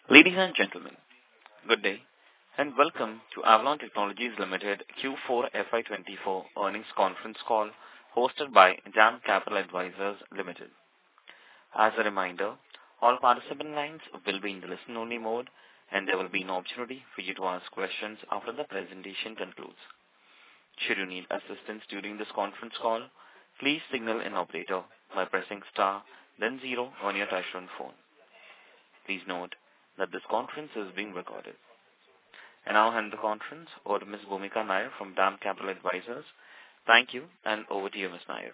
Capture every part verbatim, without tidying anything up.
Ladies and gentlemen, good day, and welcome to Avalon Technologies Limited Q four F Y twenty-four earnings conference call hosted by DAM Capital Advisors Limited. As a reminder, all participant lines will be in the listen-only mode, and there will be an opportunity for you to ask questions after the presentation concludes. Should you need assistance during this conference call, please signal an operator by pressing star, then zero on your touchtone phone. Please note that this conference is being recorded. And now hand the conference over to Miz Bhumika Nair from DAM Capital Advisors. Thank you, and over to you, Miz Nair.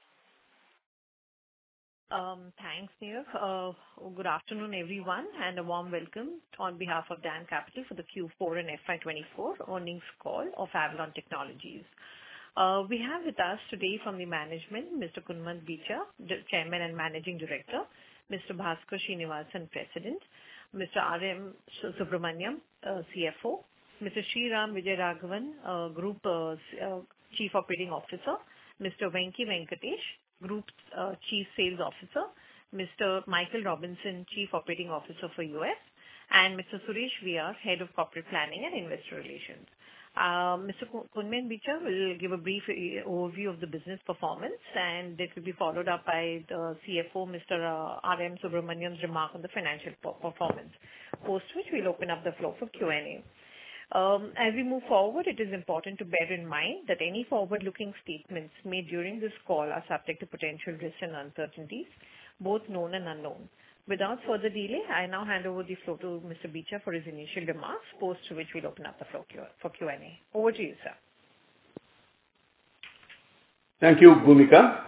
Um, thanks, Neil. Uh, good afternoon, everyone, and a warm welcome on behalf of DAM Capital for the Q four and F Y twenty-four earnings call of Avalon Technologies. Uh, we have with us today from the management, Mister Kunmant Bicha, Chairman and Managing Director, Mister Bhaskar Srinivasan, President, Mister R M Subramaniam, uh, C F O, Mister Sriram Vijayaraghavan, uh, Group uh, uh, Chief Operating Officer, Mister Venki Venkatesh, Group uh, Chief Sales Officer, Mister Michael Robinson, Chief Operating Officer for U S, and Mister Suresh V R, Head of Corporate Planning and Investor Relations. Uh, Mister Kunmant Bicha will give a brief overview of the business performance, and it will be followed up by the C F O, Mister Uh, R M Subramaniam's remark on the financial performance, post which we'll open up the floor for Q and A. Um, as we move forward, it is important to bear in mind that any forward-looking statements made during this call are subject to potential risks and uncertainties, both known and unknown. Without further delay, I now hand over the floor to Mister Bicha for his initial remarks, post which we'll open up the floor for Q and A. Over to you, sir. Thank you, Bhumika.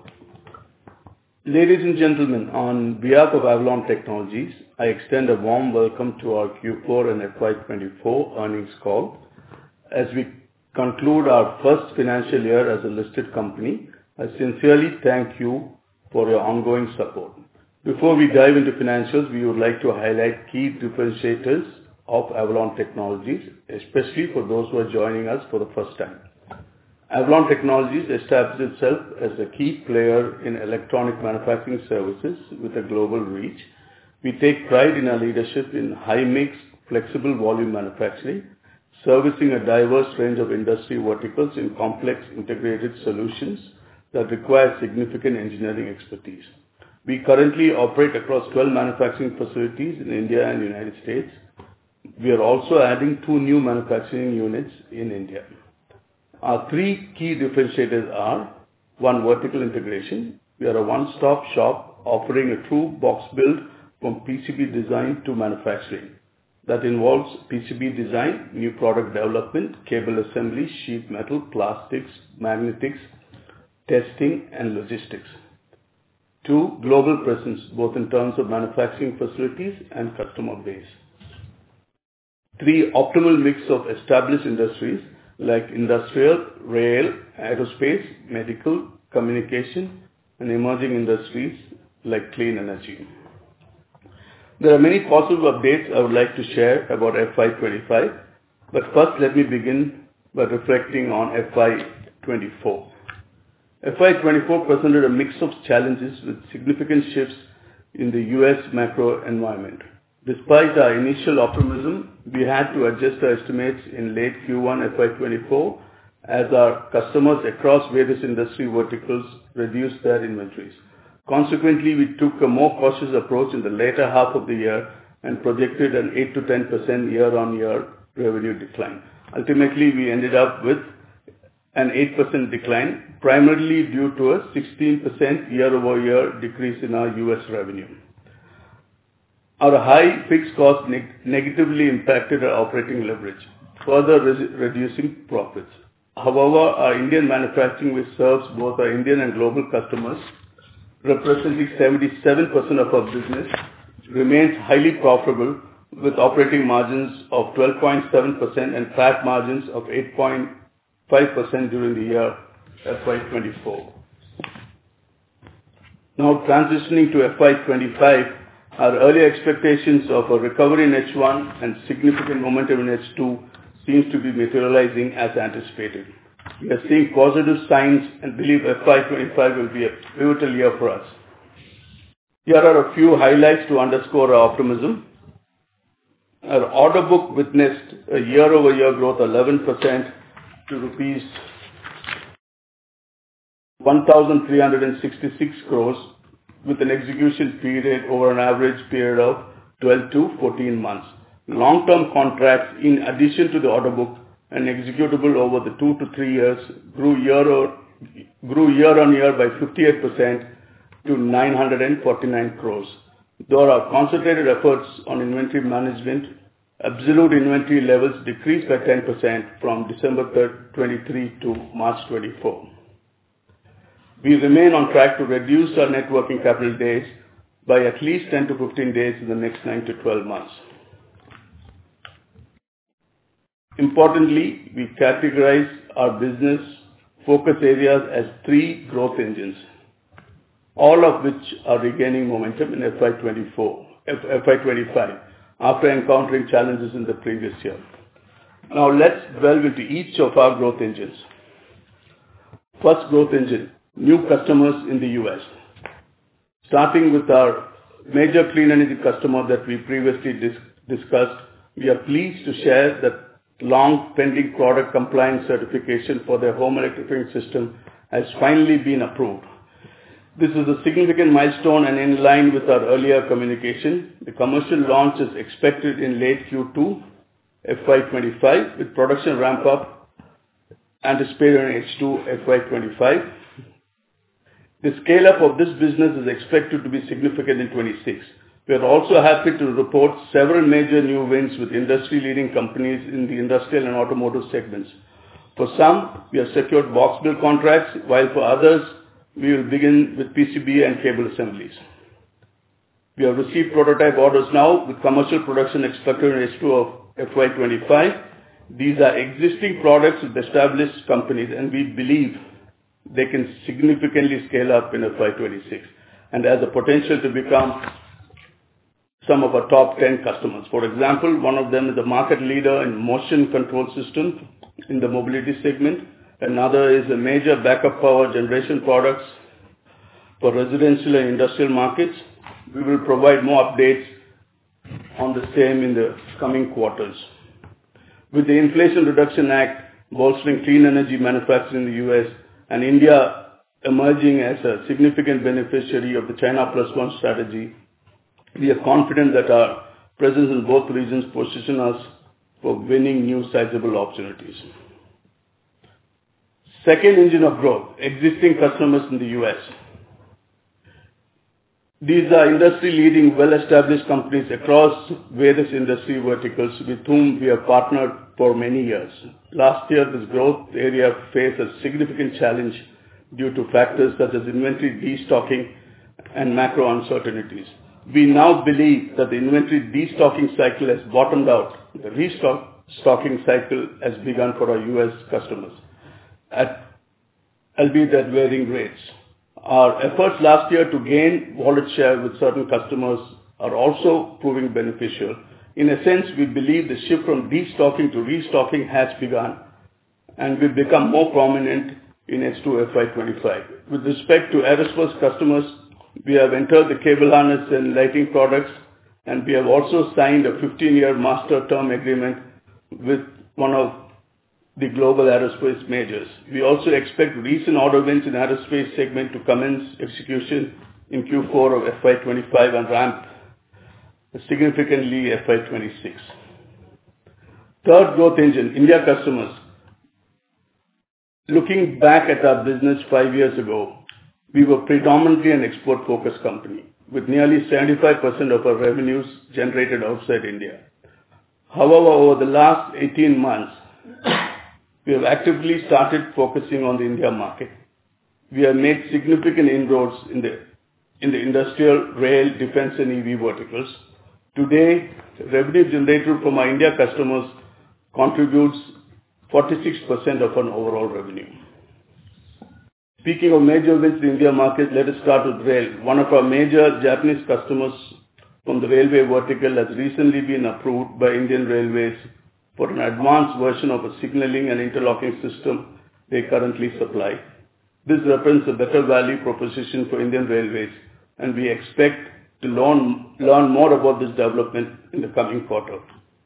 Ladies and gentlemen, on behalf of Avalon Technologies, I extend a warm welcome to our Q four and F Y twenty-four earnings call. As we conclude our first financial year as a listed company, I sincerely thank you for your ongoing support. Before we dive into financials, we would like to highlight key differentiators of Avalon Technologies, especially for those who are joining us for the first time. Avalon Technologies established itself as a key player in electronic manufacturing services with a global reach. We take pride in our leadership in high-mix, flexible volume manufacturing, servicing a diverse range of industry verticals in complex integrated solutions that require significant engineering expertise. We currently operate across twelve manufacturing facilities in India and United States. We are also adding two new manufacturing units in India. Our three key differentiators are: one, vertical integration. We are a one-stop shop offering a true box build from P C B design to manufacturing. That involves P C B design, new product development, cable assembly, sheet metal, plastics, magnetics, testing, and logistics. Two, global presence, both in terms of manufacturing facilities and customer base. Three, optimal mix of established industries like industrial, rail, aerospace, medical, communication, and emerging industries like clean energy. There are many positive updates I would like to share about F Y twenty-five, but first let me begin by reflecting on F Y twenty-four. F Y twenty-four presented a mix of challenges with significant shifts in the U S macro environment. Despite our initial optimism, we had to adjust our estimates in late Q one F Y twenty-four as our customers across various industry verticals reduced their inventories. Consequently, we took a more cautious approach in the later half of the year and projected an eight to ten percent year-on-year revenue decline. Ultimately, we ended up with an eight percent decline, primarily due to a sixteen percent year-over-year decrease in our U S revenue. Our high fixed cost neg- negatively impacted our operating leverage, further re- reducing profits. However, our Indian manufacturing, which serves both our Indian and global customers, representing seventy-seven percent of our business, remains highly profitable with operating margins of twelve point seven percent and P A T margins of eight point five percent during the year F Y twenty-four. Now transitioning to F Y twenty-five, our earlier expectations of a recovery in H one and significant momentum in H two seems to be materializing as anticipated. We are seeing positive signs and believe F Y twenty-five will be a pivotal year for us. Here are a few highlights to underscore our optimism. Our order book witnessed a year-over-year growth of eleven percent to rupees one thousand three hundred sixty-six crores, with an execution period over an average period of twelve to fourteen months. Long-term contracts, in addition to the order book and executable over the two to three years, grew year grew year-on-year by fifty-eight percent to nine hundred forty-nine crores. Though our concentrated efforts on inventory management, absolute inventory levels decreased by ten percent from December twenty-three to March twenty-four. We remain on track to reduce our net working capital days by at least ten to fifteen days in the next nine to twelve months. Importantly, we categorize our business focus areas as three growth engines, all of which are regaining momentum in F Y twenty-four, F Y twenty-five, after encountering challenges in the previous year. Now let's delve into each of our growth engines. First growth engine, new customers in the U S. Starting with our major clean energy customer that we previously dis- discussed, we are pleased to share that long pending product compliance certification for their home electrifying system has finally been approved. This is a significant milestone and in line with our earlier communication. The commercial launch is expected in late Q two F Y twenty-five, with production ramp up anticipated in H two F Y twenty-five. The scale up of this business is expected to be significant in twenty-six. We are also happy to report several major new wins with industry-leading companies in the industrial and automotive segments. For some, we have secured box build contracts, while for others, we will begin with P C B and cable assemblies. We have received prototype orders now, with commercial production expected in H two of F Y twenty-five. These are existing products with established companies, and we believe they can significantly scale up in F Y twenty-six and has the potential to become some of our top ten customers. For example, one of them is a market leader in motion control systems in the mobility segment. Another is a major backup power generation products for residential and industrial markets. We will provide more updates on the same in the coming quarters. With the Inflation Reduction Act bolstering clean energy manufacturing in the U S and India emerging as a significant beneficiary of the China Plus One strategy, we are confident that our presence in both regions position us for winning new sizable opportunities. Second engine of growth, existing customers in the U S. These are industry-leading, well-established companies across various industry verticals with whom we have partnered for many years. Last year, this growth area faced a significant challenge due to factors such as inventory destocking and macro uncertainties. We now believe that the inventory destocking cycle has bottomed out. The restocking cycle has begun for our U S customers, at, albeit at varying rates. Our efforts last year to gain wallet share with certain customers are also proving beneficial. In a sense, we believe the shift from destocking to restocking has begun and will become more prominent in H two F Y twenty-five. With respect to aerospace customers, we have entered the cable harness and lighting products, and we have also signed a fifteen-year master term agreement with one of the global aerospace majors. We also expect recent order wins in aerospace segment to commence execution in Q four of F Y twenty-five and ramp significantly F Y twenty-six. Third growth engine, India customers. Looking back at our business five years ago, we were predominantly an export-focused company, with nearly seventy-five percent of our revenues generated outside India. However, over the last eighteen months, we have actively started focusing on the India market. We have made significant inroads in the, in the industrial, rail, defense, and E V verticals. Today, revenue generated from our India customers contributes forty-six percent of our overall revenue. Speaking of major wins in the India market, let us start with rail. One of our major Japanese customers from the railway vertical has recently been approved by Indian Railways for an advanced version of a signaling and interlocking system they currently supply. This represents a better value proposition for Indian Railways, and we expect to learn, learn more about this development in the coming quarter.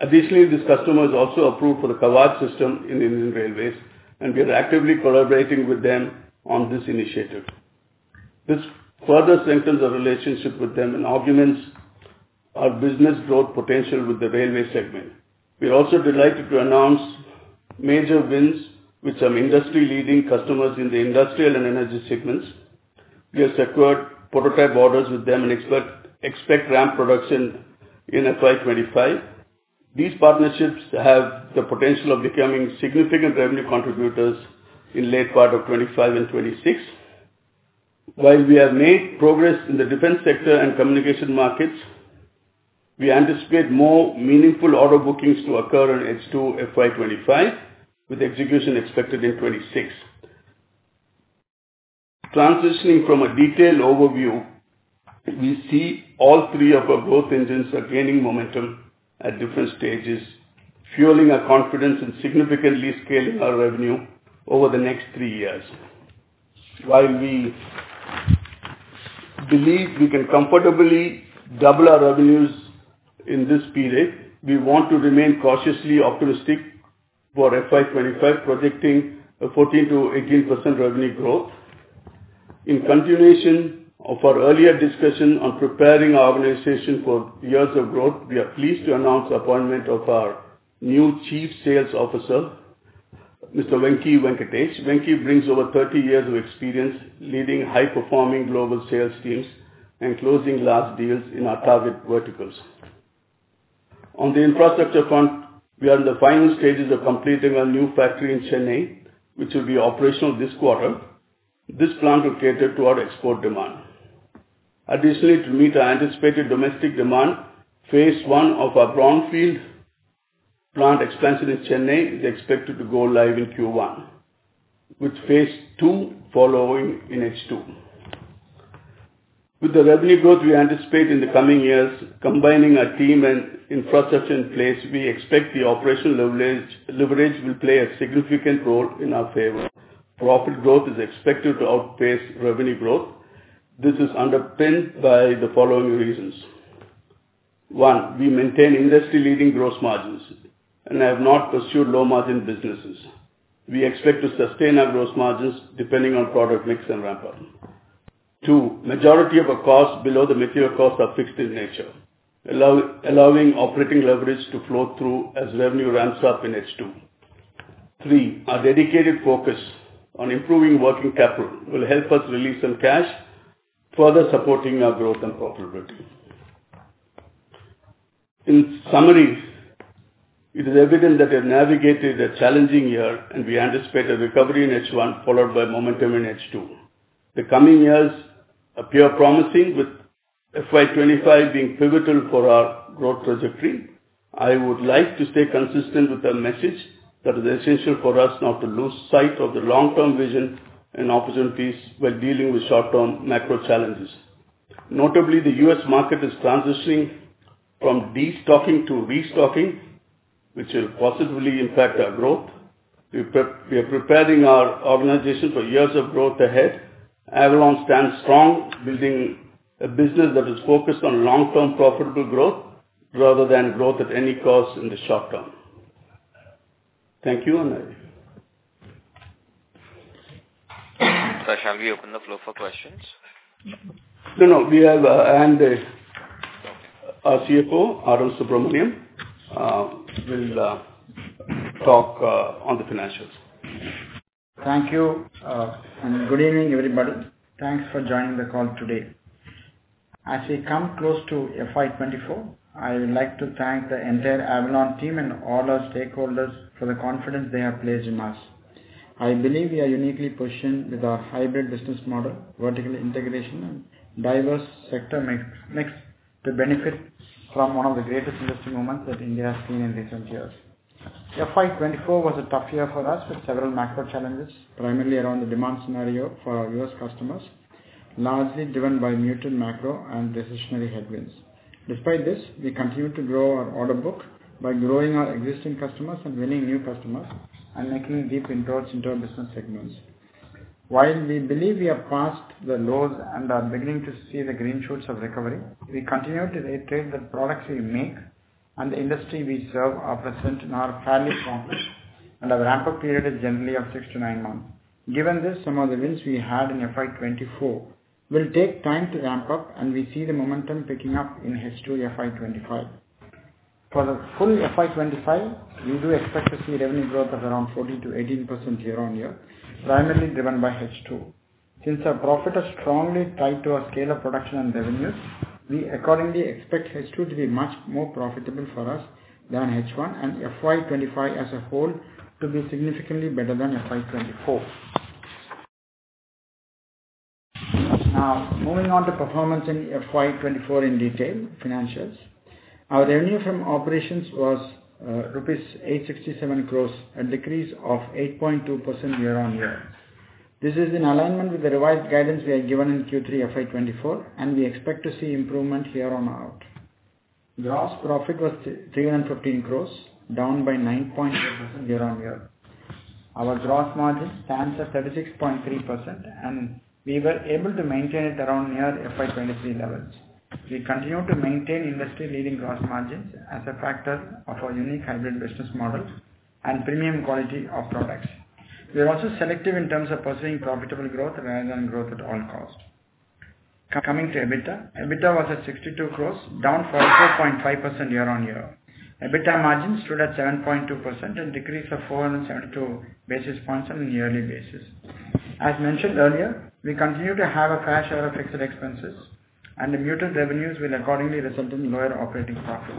Additionally, this customer is also approved for the Kavach system in Indian Railways, and we are actively collaborating with them on this initiative. This further strengthens our relationship with them and augments our business growth potential with the railway segment. We are also delighted to announce major wins with some industry-leading customers in the industrial and energy segments. We have secured prototype orders with them and expect, expect ramp production in F Y twenty-five. These partnerships have the potential of becoming significant revenue contributors in late part of twenty-five and twenty-six. While we have made progress in the defense sector and communication markets, we anticipate more meaningful order bookings to occur in H two F Y twenty-five, with execution expected in twenty-six. Transitioning from a detailed overview, we see all three of our growth engines are gaining momentum at different stages, fueling our confidence in significantly scaling our revenue over the next three years. While we believe we can comfortably double our revenues in this period, we want to remain cautiously optimistic for F Y twenty-five, projecting a fourteen to eighteen percent revenue growth. In continuation of our earlier discussion on preparing our organization for years of growth, we are pleased to announce the appointment of our new Chief Sales Officer, Mister Venki Venkatesh. Venki brings over thirty years of experience leading high-performing global sales teams and closing large deals in our target verticals. On the infrastructure front, we are in the final stages of completing our new factory in Chennai, which will be operational this quarter. This plant will cater to our export demand. Additionally, to meet our anticipated domestic demand, phase one of our brownfield plant expansion in Chennai is expected to go live in Q one, with phase two following in H two. With the revenue growth we anticipate in the coming years, combining our team and infrastructure in place, we expect the operational leverage, leverage will play a significant role in our favor. Profit growth is expected to outpace revenue growth. This is underpinned by the following reasons. One, we maintain industry-leading gross margins and have not pursued low-margin businesses. We expect to sustain our gross margins depending on product mix and ramp-up. Two, majority of our costs below the material costs are fixed in nature, allow, allowing operating leverage to flow through as revenue ramps up in H two. Three, our dedicated focus on improving working capital will help us release some cash, further supporting our growth and profitability. In summary, it is evident that we have navigated a challenging year and we anticipate a recovery in H one followed by momentum in H two. The coming years appear promising, with F Y twenty-five being pivotal for our growth trajectory. I would like to stay consistent with the message that it is essential for us not to lose sight of the long-term vision and opportunities while dealing with short-term macro challenges. Notably, the U S market is transitioning from destocking to restocking, which will positively impact our growth. We, pre- we are preparing our organization for years of growth ahead. Avalon stands strong, building a business that is focused on long-term profitable growth rather than growth at any cost in the short term. Thank you. And I... So shall we open the floor for questions? No, no. We have uh, and uh, our C F O, Arun Subramaniam, uh, will uh, talk uh, on the financials. Thank you, uh, and good evening, everybody. Thanks for joining the call today. As we come close to F Y twenty-four, I would like to thank the entire Avalon team and all our stakeholders for the confidence they have placed in us. I believe we are uniquely positioned with our hybrid business model, vertical integration, and diverse sector mix, mix to benefit from one of the greatest industry movements that India has seen in recent years. F Y twenty-four was a tough year for us with several macro challenges, primarily around the demand scenario for our U S customers, largely driven by muted macro and recessionary headwinds. Despite this, we continue to grow our order book by growing our existing customers and winning new customers and making deep inroads into our business segments. While we believe we have passed the lows and are beginning to see the green shoots of recovery, we continue to reiterate that products we make and the industry we serve are present and are fairly complex, and our ramp-up period is generally of six to nine months. Given this, some of the wins we had in F Y twenty-four will take time to ramp up, and we see the momentum picking up in H two F Y twenty-five. For the full F Y twenty-five, we do expect to see revenue growth of around fourteen to eighteen percent year-on-year, primarily driven by H two. Since our profit is strongly tied to our scale of production and revenues, we accordingly expect H two to be much more profitable for us than H one, and F Y twenty-five as a whole to be significantly better than F Y twenty-four. Now, moving on to performance in F Y twenty-four in detail, financials. Our revenue from operations was uh, rupees eight hundred sixty-seven crores, a decrease of eight point two percent year-on-year. This is in alignment with the revised guidance we had given in Q three F Y twenty-four, and we expect to see improvement here on out. Gross profit was three hundred fifteen crores, down by nine point eight percent year-on-year. Our gross margin stands at thirty-six point three percent, and we were able to maintain it around near F Y twenty-three levels. We continue to maintain industry-leading gross margins as a factor of our unique hybrid business model and premium quality of products. We are also selective in terms of pursuing profitable growth rather than growth at all costs. Coming to EBITDA, EBITDA was at sixty-two crores, down forty-four point five percent year-on-year. EBITDA margin stood at seven point two percent, and decrease of four hundred seventy-two basis points on a yearly basis. As mentioned earlier, we continue to have a fair share of fixed expenses, and the muted revenues will accordingly result in lower operating profit.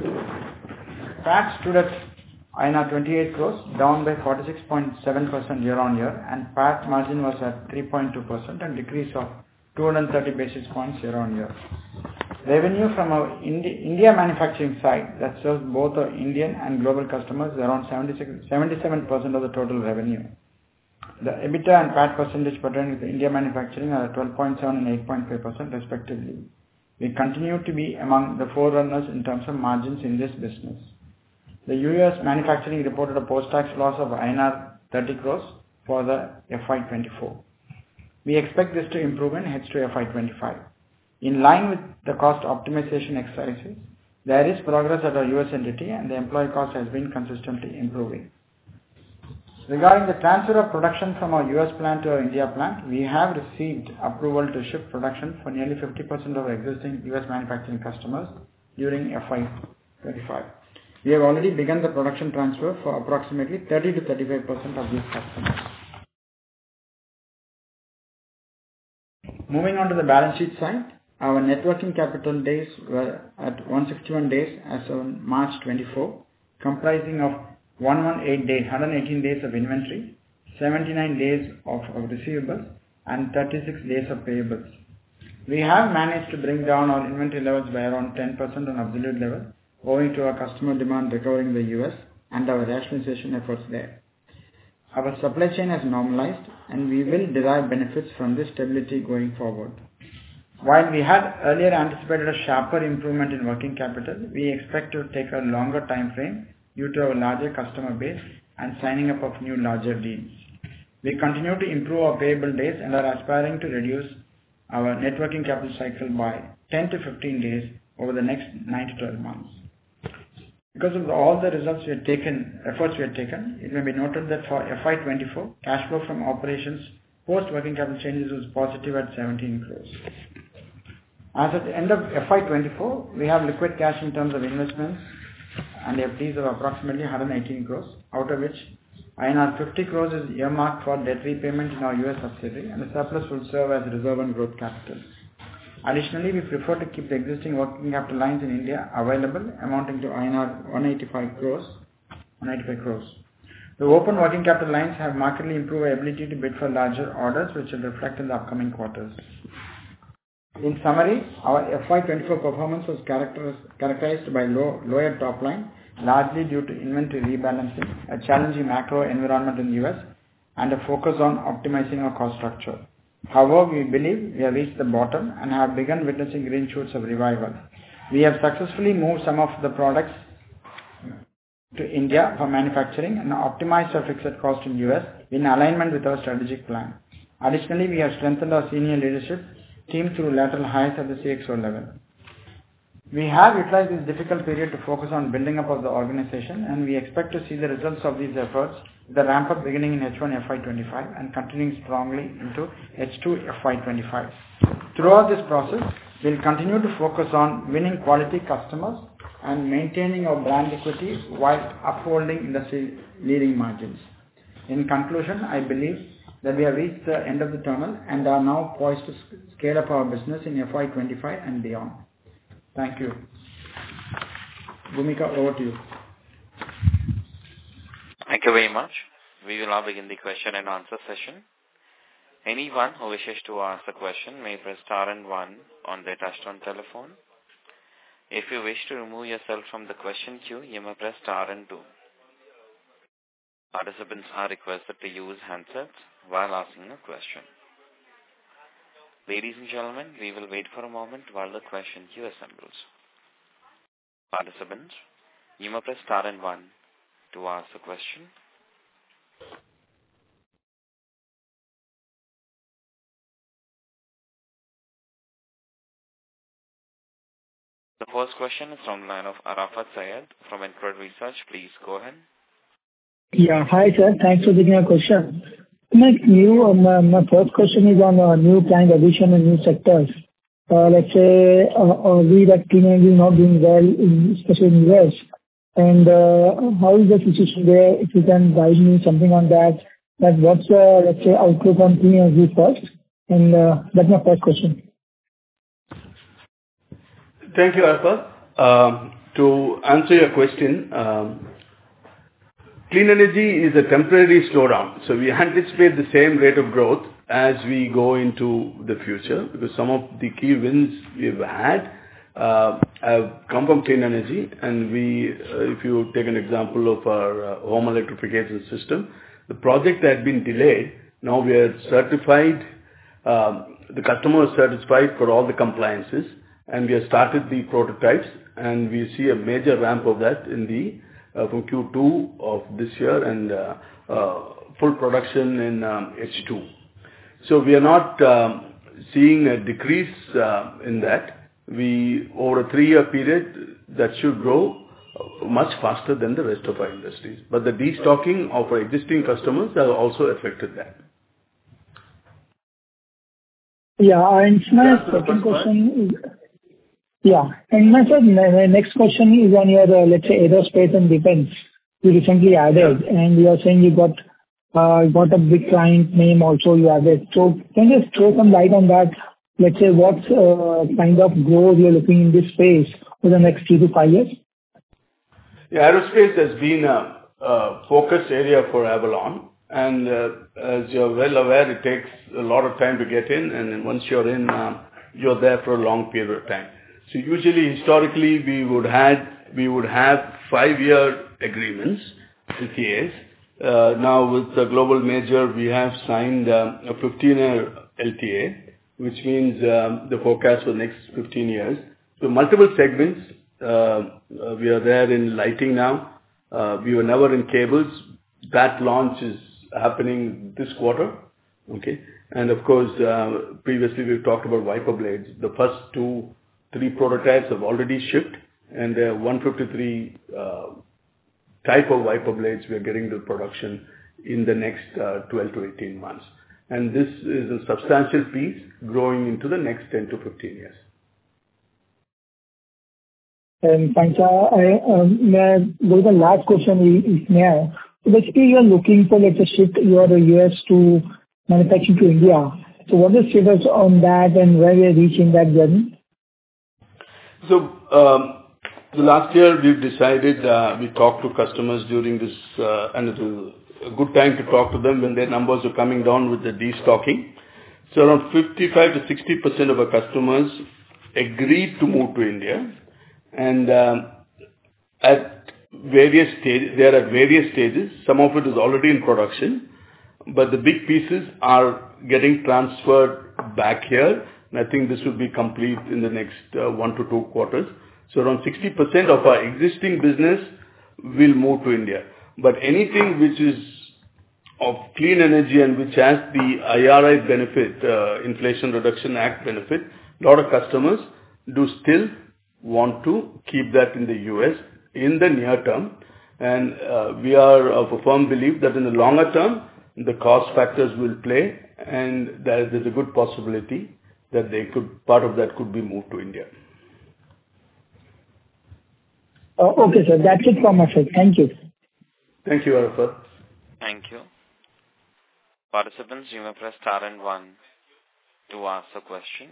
P A T stood at I N R twenty-eight crores, down by forty-six point seven percent year-on-year, and P A T margin was at three point two percent, and decrease of two hundred thirty basis points year-on-year. Revenue from our Indi- India manufacturing side that serves both our Indian and global customers is around seventy-seven percent of the total revenue. The EBITDA and P A T percentage pertaining to India manufacturing are at twelve point seven and eight point five percent respectively. We continue to be among the forerunners in terms of margins in this business. The U S manufacturing reported a post-tax loss of I N R thirty crores for the F Y twenty-four. We expect this to improve in H two F Y twenty-five. In line with the cost optimization exercises, there is progress at our U S entity, and the employee cost has been consistently improving. Regarding the transfer of production from our U S plant to our India plant, we have received approval to shift production for nearly fifty percent of our existing U S manufacturing customers during F Y twenty-five. We have already begun the production transfer for approximately thirty to thirty-five percent of these customers. Moving on to the balance sheet side, our net working capital days were at one hundred sixty-one days as on March twenty-fourth, comprising of one hundred eighteen days, one hundred eighteen days of inventory, seventy-nine days of, of receivables, and thirty-six days of payables. We have managed to bring down our inventory levels by around ten percent on absolute level, owing to our customer demand recovering in the U S and our rationalization efforts there. Our supply chain has normalized, and we will derive benefits from this stability going forward. While we had earlier anticipated a sharper improvement in working capital, we expect to take a longer time frame due to our larger customer base and signing up of new larger deals. We continue to improve our payable days and are aspiring to reduce our net working capital cycle by ten to fifteen days over the next nine to twelve months. Because of all the results we have taken, efforts we have taken, it may be noted that for F Y twenty-four, cash flow from operations post working capital changes was positive at seventeen crores. As at the end of F Y twenty-four, we have liquid cash in terms of investments and F Ds of approximately one hundred eighteen crores, out of which I N R fifty crores is earmarked for debt repayment in our U S subsidiary, and the surplus will serve as reserve and growth capital. Additionally, we prefer to keep the existing working capital lines in India available, amounting to I N R one hundred eighty-five crores. one hundred eighty-five crores. The open working capital lines have markedly improved our ability to bid for larger orders, which will reflect in the upcoming quarters. In summary, our F Y twenty-four performance was characterized by low, lower top line, largely due to inventory rebalancing, a challenging macro environment in the U S, and a focus on optimizing our cost structure. However, we believe we have reached the bottom and have begun witnessing green shoots of revival. We have successfully moved some of the products to India for manufacturing and optimized our fixed cost in the U S in alignment with our strategic plan. Additionally, we have strengthened our senior leadership team through lateral hires at the C X O level. We have utilized this difficult period to focus on building up of the organization, and we expect to see the results of these efforts, the ramp up beginning in H one F Y twenty-five and continuing strongly into H two F Y twenty-five. Throughout this process, we'll continue to focus on winning quality customers and maintaining our brand equity while upholding industry-leading margins. In conclusion, I believe that we have reached the end of the tunnel and are now poised to scale up our business in F Y twenty-five and beyond. Thank you. Bhumika, over to you. Thank you very much. We will now begin the question and answer session. Anyone who wishes to ask a question may press star and one on their touchtone telephone. If you wish to remove yourself from the question queue, you may press star and two. Participants are requested to use handsets while asking a question. Ladies and gentlemen, we will wait for a moment while the question queue assembles. Participants, you may press star and one to ask a question. The first question is from the line of Arafat Syed from InCred Research. Please go ahead. Yeah, hi sir. Thanks for taking our question. My new, uh, my, my first question is on uh, new client addition and new sectors. Uh, let's say uh, uh, we that clean energy is not doing well, in, especially in U S. And uh, how is the situation there? If you can guide me something on that. That what's uh, let's say outlook on clean energy first? And uh, that's my first question. Thank you, Arafat. Um, to answer your question, um, clean energy is a temporary slowdown. So we anticipate the same rate of growth as we go into the future, because some of the key wins we've had uh, have come from clean energy. And we, uh, if you take an example of our uh, home electrification system, the project that had been delayed, now we are certified, um, the customer is certified for all the compliances, and we have started the prototypes, and we see a major ramp of that in the Uh, from Q two of this year and uh, uh, full production in um, H two. So we are not um, seeing a decrease uh, in that. We, over a three-year period, that should grow much faster than the rest of our industries. But the destocking of our existing customers has also affected that. Yeah, and my second question is... Yeah. And my, sir, my next question is on your, uh, let's say, aerospace and defense you recently added, and you are saying you got uh, got a big client name also you added. So can you just throw some light on that? Let's say, what uh, kind of growth you're looking in this space for the next three to five years? Yeah, aerospace has been a, a focus area for Avalon. And uh, as you're well aware, it takes a lot of time to get in, and once you're in, uh, you're there for a long period of time. So usually, historically, we would had we would have five-year agreements, L T As. Uh, now, with the global major, we have signed um, a fifteen-year L T A, which means um, the forecast for the next fifteen years. So multiple segments. Uh, uh, we are there in lighting now. Uh, we were never in cables. That launch is happening this quarter. Okay, and of course, uh, previously we've talked about wiper blades. The first two. Three prototypes have already shipped, and uh, one fifty-three uh, type of wiper blades we are getting to production in the next uh, twelve to eighteen months. And this is a substantial piece growing into the next ten to fifteen years. And thanks. Uh, I, um, may I go to the last question is now. So basically, you are looking for, let's say, shift your U S to manufacturing to India. So what is the status on that, and where we are reaching that journey? So, um, the last year we've decided, uh, we talked to customers during this, uh, and it was a good time to talk to them when their numbers are coming down with the destocking. So around fifty-five to sixty percent of our customers agreed to move to India, and um, at various stages, they are at various stages. Some of it is already in production, but the big pieces are getting transferred back here. And I think this will be complete in the next uh, one to two quarters. So around sixty percent of our existing business will move to India. But anything which is of clean energy and which has the I R A benefit, uh, Inflation Reduction Act benefit, a lot of customers do still want to keep that in the U S in the near term. And uh, we are of a firm belief that in the longer term, the cost factors will play, and there is a good possibility that they could, part of that could be moved to India. Uh, okay, sir. That's it from my side. Thank you. Thank you, Arafat. Thank you. Participants, you may press star and one to ask a question.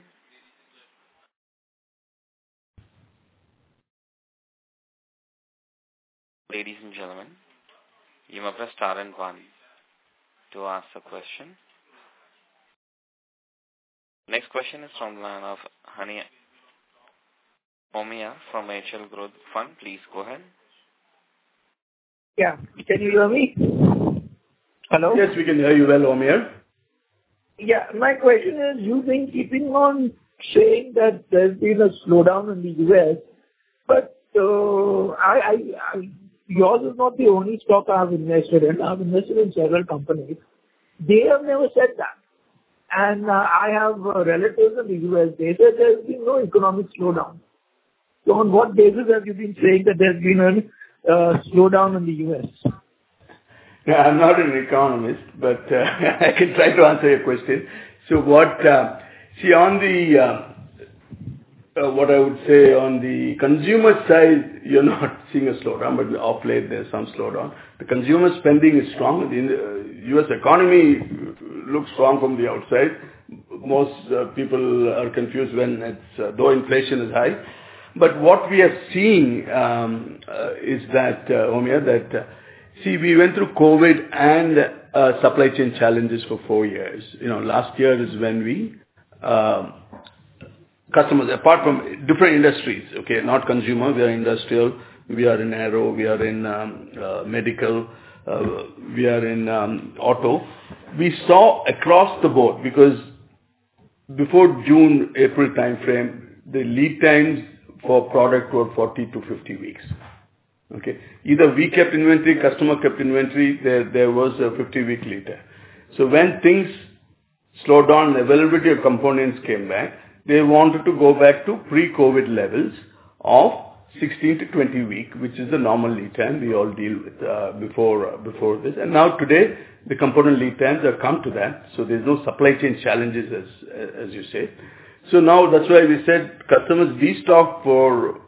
Ladies and gentlemen, you may press star and one to ask a question. Next question is from the line of Hani Omia from H L Growth Fund. Please go ahead. Yeah. Can you hear me? Hello? Yes, we can hear you well, Omia. Yeah. My question is, you've been keeping on saying that there's been a slowdown in the U S, but uh, I, I, I, yours is not the only stock I've invested in. I've invested in several companies. They have never said that. And uh, I have uh, relatives in the U S. They said there's been no economic slowdown. So on what basis have you been saying that there's been a uh, slowdown in the U S? Yeah, I'm not an economist, but uh, I can try to answer your question. So what, uh, see on the, uh, uh, what I would say on the consumer side, you're not seeing a slowdown, but off late there's some slowdown. The consumer spending is strong. The uh, U S economy looks strong from the outside. Most uh, people are confused when it's, uh, though inflation is high. But what we are seeing um, uh, is that, uh, Omia, that uh, see, we went through COVID and uh, supply chain challenges for four years. You know, last year is when we, uh, customers, apart from different industries, okay, not consumer, we are industrial, we are in aero, we are in um, uh, medical, uh, we are in um, auto. We saw across the board, because before June, April timeframe, the lead times for product were forty to fifty weeks. Okay. Either we kept inventory, customer kept inventory, there, there was a fifty week lead time. So when things slowed down, availability of components came back, they wanted to go back to pre-COVID levels of sixteen to twenty week, which is the normal lead time we all deal with uh, before uh, before this. And now today, the component lead times have come to that, so there's no supply chain challenges as as you say. So now that's why we said customers destock for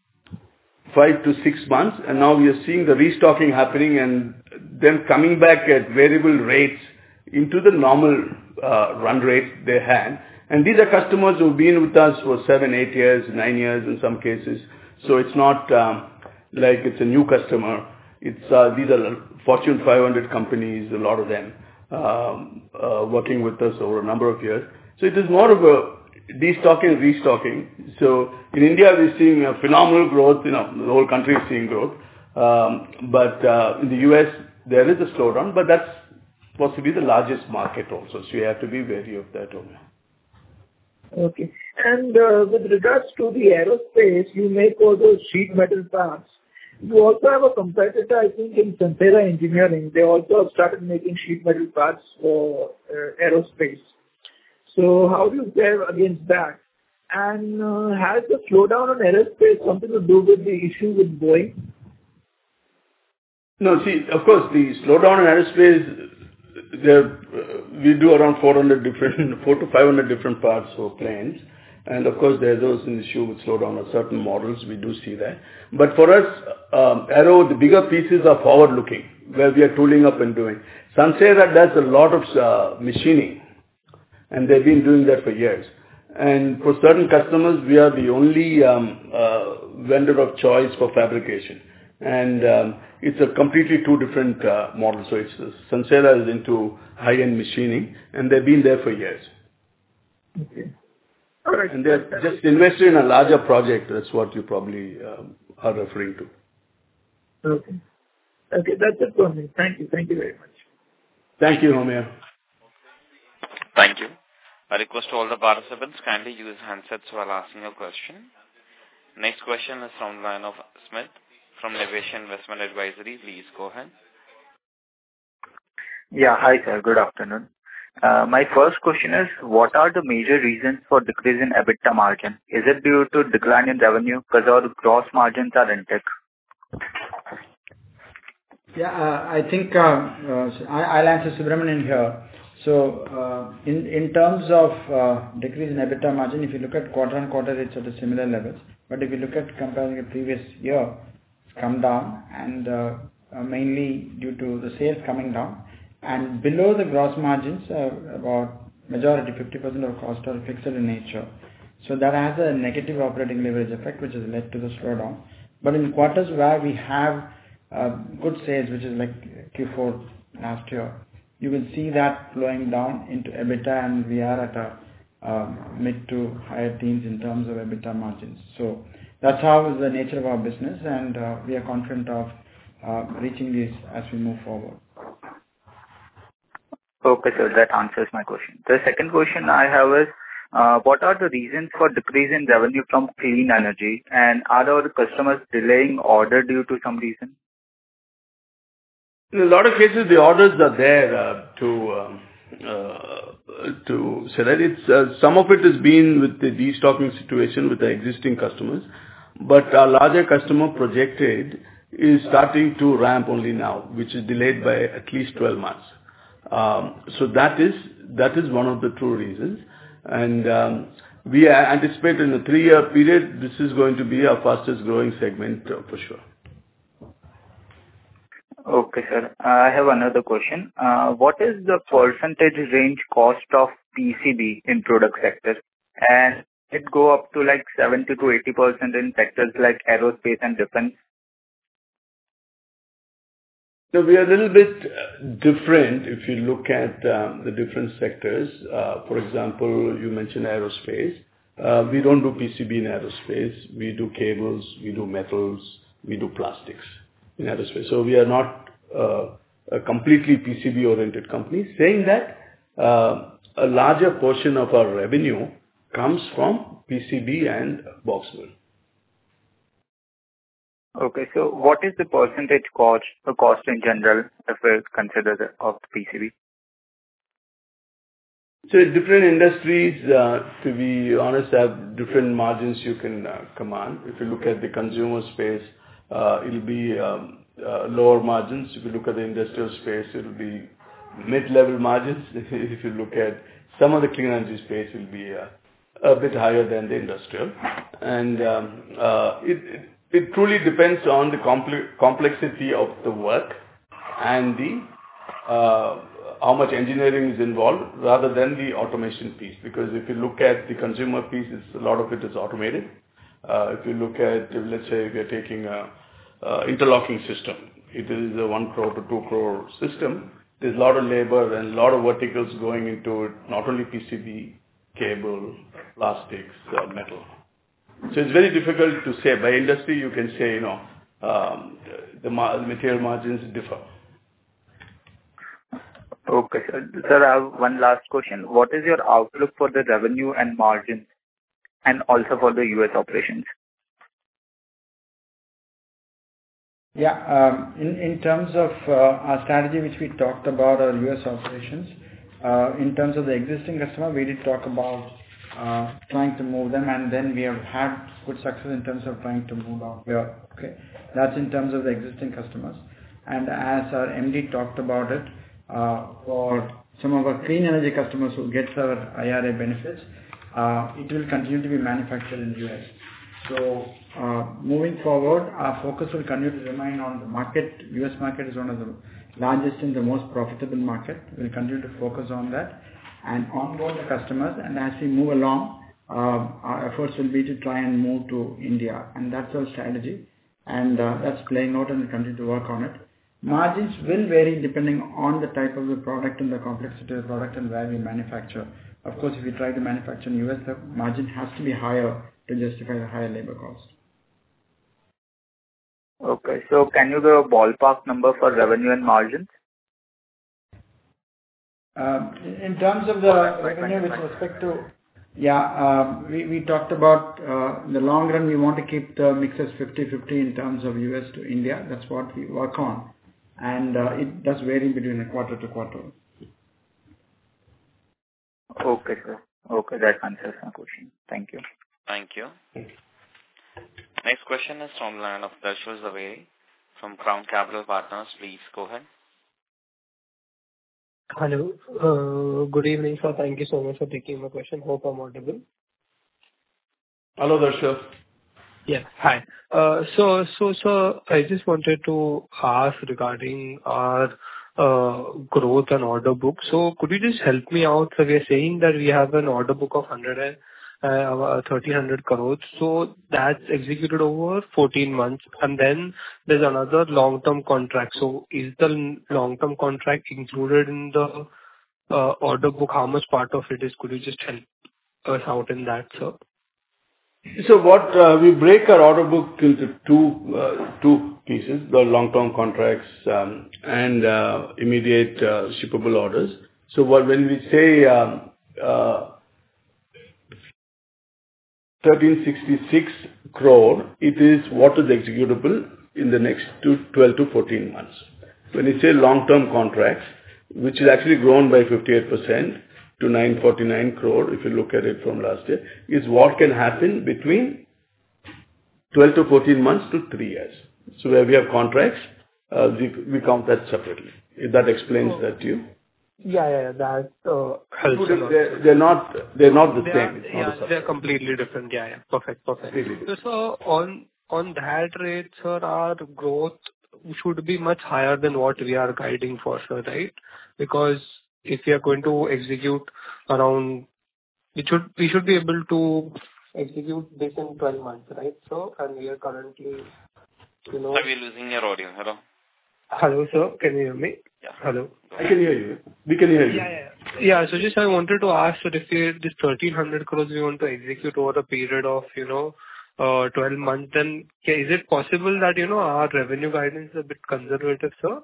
five to six months, and now we are seeing the restocking happening and then coming back at variable rates into the normal uh, run rates they had. And these are customers who've been with us for seven, eight years, nine years in some cases. So it's not um, like it's a new customer. It's uh, these are Fortune five hundred companies, a lot of them um, uh, working with us over a number of years. So it is more of a destocking, restocking. So in India, we're seeing a phenomenal growth. You know, the whole country is seeing growth. Um, but uh, in the U S, there is a slowdown, but that's possibly the largest market also. So you have to be wary of that only. Okay. And uh, with regards to the aerospace, you make all those sheet metal parts. You also have a competitor, I think, in Sansera Engineering. They also have started making sheet metal parts for uh, aerospace. So how do you fare against that? And uh, has the slowdown on aerospace something to do with the issue with Boeing? No, see, of course, the slowdown in aerospace, there, uh, we do around four hundred different, four to five hundred different parts for planes. And of course, there are those in issue with slowdown of certain models. We do see that. But for us, um, Aero, the bigger pieces are forward-looking, where we are tooling up and doing. Sansera does a lot of uh, machining, and they've been doing that for years. And for certain customers, we are the only um, uh, vendor of choice for fabrication. And um, it's a completely two different uh, models. So it's uh, Sansera is into high-end machining, and they've been there for years. Okay. All right. And they're just invested in a larger project. That's what you probably um, are referring to. Okay. Okay, that's it for me. Thank you. Thank you very much. Thank you, Homer. Thank you. I request all the participants kindly use handsets while asking a question. Next question is from the line of Smith from Nivesh Investment Advisory. Please go ahead. Yeah, hi sir. Good afternoon. Uh, my first question is, what are the major reasons for decrease in EBITDA margin? Is it due to decline in revenue because our gross margins are intact? Yeah, uh, I think uh, uh, I, I'll answer Subramanian here. So, uh, in in terms of uh, decrease in EBITDA margin, if you look at quarter on quarter, it's at a similar levels. But if you look at comparing the previous year, it's come down, and uh, uh, mainly due to the sales coming down. And below the gross margins, uh, about majority, fifty percent of costs are fixed in nature. So that has a negative operating leverage effect, which has led to the slowdown. But in quarters where we have uh, good sales, which is like Q four last year, you will see that flowing down into EBITDA, and we are at a uh, mid to higher teens in terms of EBITDA margins. So that's how is the nature of our business, and uh, we are confident of uh, reaching these as we move forward. Okay, sir, that answers my question. The second question I have is, uh, what are the reasons for decrease in revenue from clean energy, and are our customers delaying order due to some reason? In a lot of cases, the orders are there uh, to um, uh, to say that it's uh, some of it has been with the destocking situation with the existing customers, but our larger customer projected is starting to ramp only now, which is delayed by at least twelve months. Um, so that is that is one of the true reasons, and um, we anticipate in a three-year period this is going to be our fastest growing segment uh, for sure. Okay, sir. Uh, I have another question. Uh, what is the percentage range cost of P C B in product sector, and it go up to like seventy to eighty percent in sectors like aerospace and defense? So we are a little bit different if you look at um, the different sectors. Uh, for example, you mentioned aerospace. Uh, we don't do P C B in aerospace. We do cables, we do metals, we do plastics in aerospace. So we are not uh, a completely P C B oriented company. Saying that, uh, a larger portion of our revenue comes from P C B and box build. Okay, so what is the percentage cost, the cost in general, if we consider the of P C B? So different industries, uh, to be honest, have different margins you can uh, command. If you look at the consumer space, uh, it'll be um, uh, lower margins. If you look at the industrial space, it'll be mid-level margins. If you look at some of the clean energy space, it'll be uh, a bit higher than the industrial. And um, uh, it, it It truly depends on the complexity of the work and the uh, how much engineering is involved rather than the automation piece. Because if you look at the consumer piece, it's, a lot of it is automated. Uh, if you look at, let's say, if you're taking a, a interlocking system, it is a one crore to two crore system. There's a lot of labor and a lot of verticals going into it, not only P C B, cable, plastics, uh, metal. So it's very difficult to say. By industry, you can say, you know, um, the material margins differ. Okay, sir. Sir, I have one last question. What is your outlook for the revenue and margins, and also for the U S operations? Yeah, um, in, in terms of uh, our strategy, which we talked about, our U S operations, uh, in terms of the existing customer, we did talk about uh, trying to move them, and then we have had good success in terms of trying to move out here. Okay, that's in terms of the existing customers. And as our M D talked about it, uh, for some of our clean energy customers who gets our I R A benefits, uh, it will continue to be manufactured in the U S. So, uh, moving forward, our focus will continue to remain on the market. U S market is one of the largest and the most profitable market. We'll continue to focus on that and onboard the customers. And as we move along, uh, our efforts will be to try and move to India. And that's our strategy. And uh, that's playing out, and we'll continue to work on it. Margins will vary depending on the type of the product and the complexity of the product and where we manufacture. Of course, if we try to manufacture in the U S, the margin has to be higher to justify the higher labor cost. Okay, so can you give a ballpark number for revenue and margins? Uh, in, in terms of the revenue with respect to, yeah, uh, we, we talked about uh, in the long run, we want to keep the mix as fifty fifty in terms of U S to India. That's what we work on. And uh, it does vary between a quarter to quarter. Okay, sir. Okay, that answers my question. Thank you. Thank you. Next question is from the line of Darshil Zaveri from Crown Capital Partners. Please go ahead. Hello. Uh, good evening, sir. Thank you so much for taking my question. Hope I'm audible. Hello, Darshil. Yeah. Hi. Uh, so, so, so, I just wanted to ask regarding our uh, growth and order book. So, could you just help me out? So, we are saying that we have an order book of one hundred uh, thirteen hundred crores. So, that's executed over fourteen months. And then there's another long-term contract. So, is the long-term contract included in the uh, order book? How much part of it is? Could you just help us out in that, sir? So what uh, we break our order book into two uh, two pieces: the long-term contracts um, and uh, immediate uh, shippable orders. So what when we say um, uh, thirteen sixty-six crore, it is what is executable in the next two, twelve to fourteen months. When you say long-term contracts, which is actually grown by fifty-eight percent. To nine forty-nine crore, if you look at it from last year, is what can happen between twelve to fourteen months to three years. So where we have contracts, uh, we, we count that separately. If that explains oh. that to you. Yeah, yeah, that uh, helps. They're, they're not, they're not the they same. Are, it's yeah, not they're completely different. Yeah, yeah, perfect, perfect. So, so on on that rate, sir, our growth should be much higher than what we are guiding for, sir, right? Because if we are going to execute around, we should we should be able to execute this in twelve months, right? So, and we are currently, you know. Are we losing your audio? Hello. Hello, sir. Can you hear me? Yeah. Hello. I can hear you. We can hear you. Yeah, yeah. Yeah. So, just I wanted to ask, sir, if we, this thirteen hundred crores we want to execute over a period of, you know, uh, twelve months, then is it possible that, you know, our revenue guidance is a bit conservative, sir?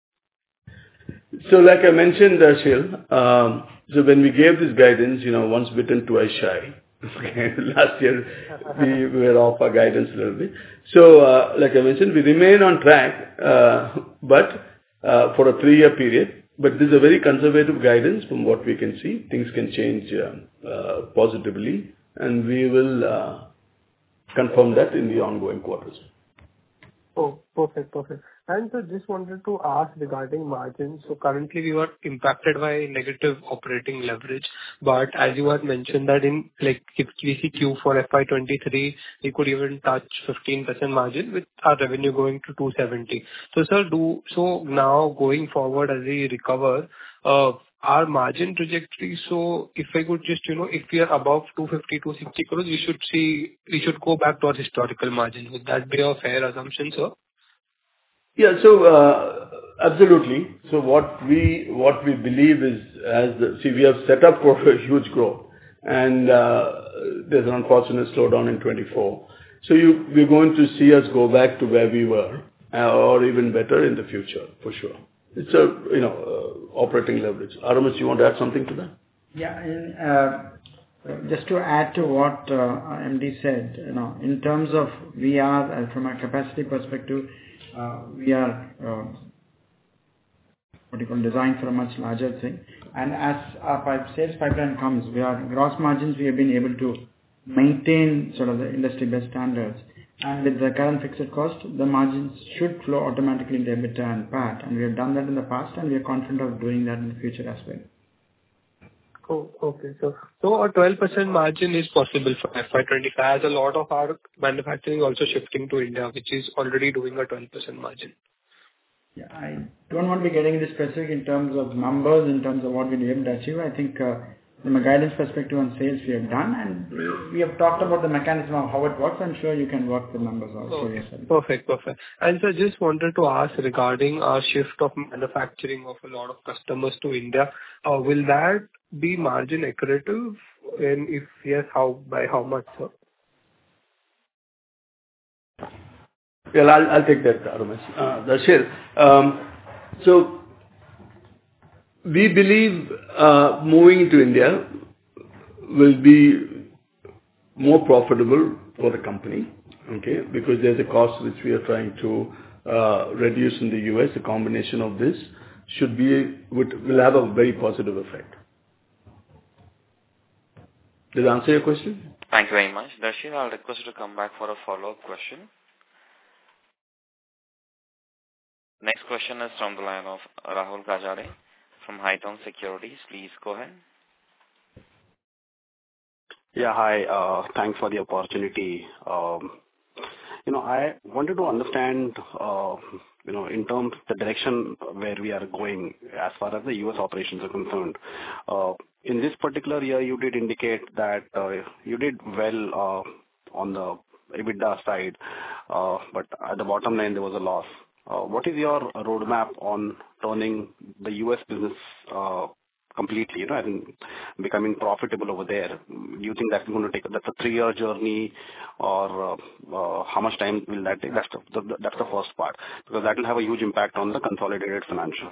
So like I mentioned, Darshil, um, so when we gave this guidance, you know, once bitten, twice shy. Okay. Last year, we were off our guidance a little bit. So, uh, like I mentioned, we remain on track, uh, but uh, for a three-year period. But this is a very conservative guidance from what we can see. Things can change uh, uh, positively, and we will uh, confirm that in the ongoing quarters. Oh, perfect, perfect. And so just wanted to ask regarding margins. So currently we were impacted by negative operating leverage, but as you had mentioned that in like if we see Q four F Y twenty-three, we could even touch fifteen percent margin with our revenue going to two seventy. So sir, do so now going forward as we recover, uh, our margin trajectory. So if I could just, you know, if we are above two fifty, two sixty crores, we should see, we should go back to our historical margin. Would that be a fair assumption, sir? Yeah. So, uh absolutely. So what we, what we believe is, as the... See, we have set up for a huge growth, and uh there's an unfortunate slowdown in twenty-four. So you, we're going to see us go back to where we were, uh, or even better in the future, for sure. It's a, you know, uh operating leverage. Aramis, you want to add something to that? Yeah, and uh, just to add to what uh, M D said, you know, in terms of we are, uh, from a capacity perspective, Uh, we are uh, what you call designed for a much larger thing, and as our pipe, sales pipeline comes, we are gross margins we have been able to maintain sort of the industry best standards, and with the current fixed cost, the margins should flow automatically into EBITDA and P A T, and we have done that in the past, and we are confident of doing that in the future as well. Oh, okay. So, so a twelve percent margin is possible for F Y twenty-five, as a lot of our manufacturing also shifting to India, which is already doing a twelve percent margin. Yeah, I don't want to be getting into specific in terms of numbers, in terms of what we able to achieve. I think uh, from a guidance perspective on sales we have done, and we, we have talked about the mechanism of how it works. I'm sure you can work the numbers also. Okay. Yourself. Perfect, perfect. And so just wanted to ask regarding our shift of manufacturing of a lot of customers to India, uh, will that be margin accretive? And if yes, how, by how much, sir? Well, I'll, I'll take that, Aramis. Uh, Darshil, um, so we believe uh, moving into India will be more profitable for the company, okay, because there's a cost which we are trying to uh, reduce in the U S. A combination of this should be, would, will have a very positive effect. Did I answer your question? Thank you very much. Darshil, I'll request you to come back for a follow-up question. Next question is from the line of Rahul Gajare from Haitong Securities. Please go ahead. Yeah, hi. Uh, thanks for the opportunity. Um, you know, I wanted to understand, uh, you know, in terms of the direction where we are going as far as the U S operations are concerned. Uh, in this particular year, you did indicate that uh, you did well uh, on the EBITDA side, uh, but at the bottom line, there was a loss. Uh, what is your roadmap on turning the U S business uh, completely, you know, and becoming profitable over there? Do you think that's going to take, that's a three-year journey, or uh, uh, how much time will that take? That's the, the, that's the first part, because that will have a huge impact on the consolidated financials.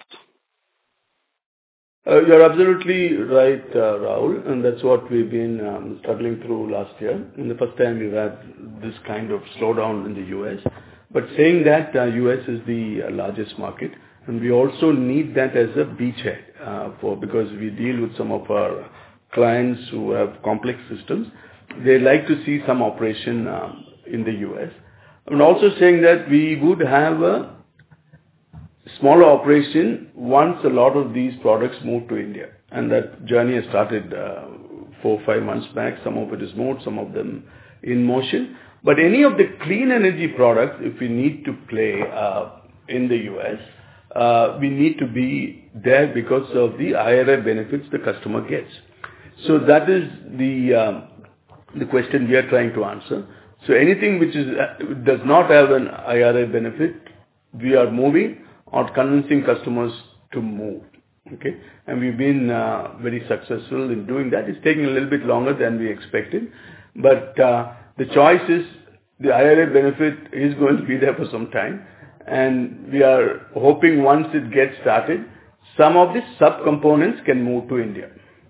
Uh, you're absolutely right, uh, Rahul, and that's what we've been um, struggling through last year. And the first time we've had this kind of slowdown in the U S. But saying that, uh, U S is the uh, largest market, and we also need that as a beachhead uh, for because we deal with some of our clients who have complex systems. They like to see some operation um, in the U S. And also saying that we would have a smaller operation once a lot of these products move to India. And that journey has started uh, four or five months back. Some of it is moved, some of them in motion. But any of the clean energy products, if we need to play uh, in the U S, uh, we need to be there because of the I R A benefits the customer gets. So that is the um, the question we are trying to answer. So anything which is uh, does not have an I R A benefit, we are moving or convincing customers to move. Okay, and we've been uh, very successful in doing that. It's taking a little bit longer than we expected, but uh, the choice is the I R A benefit is going to be there for some time, and we are hoping once it gets started, some of the subcomponents can move to India.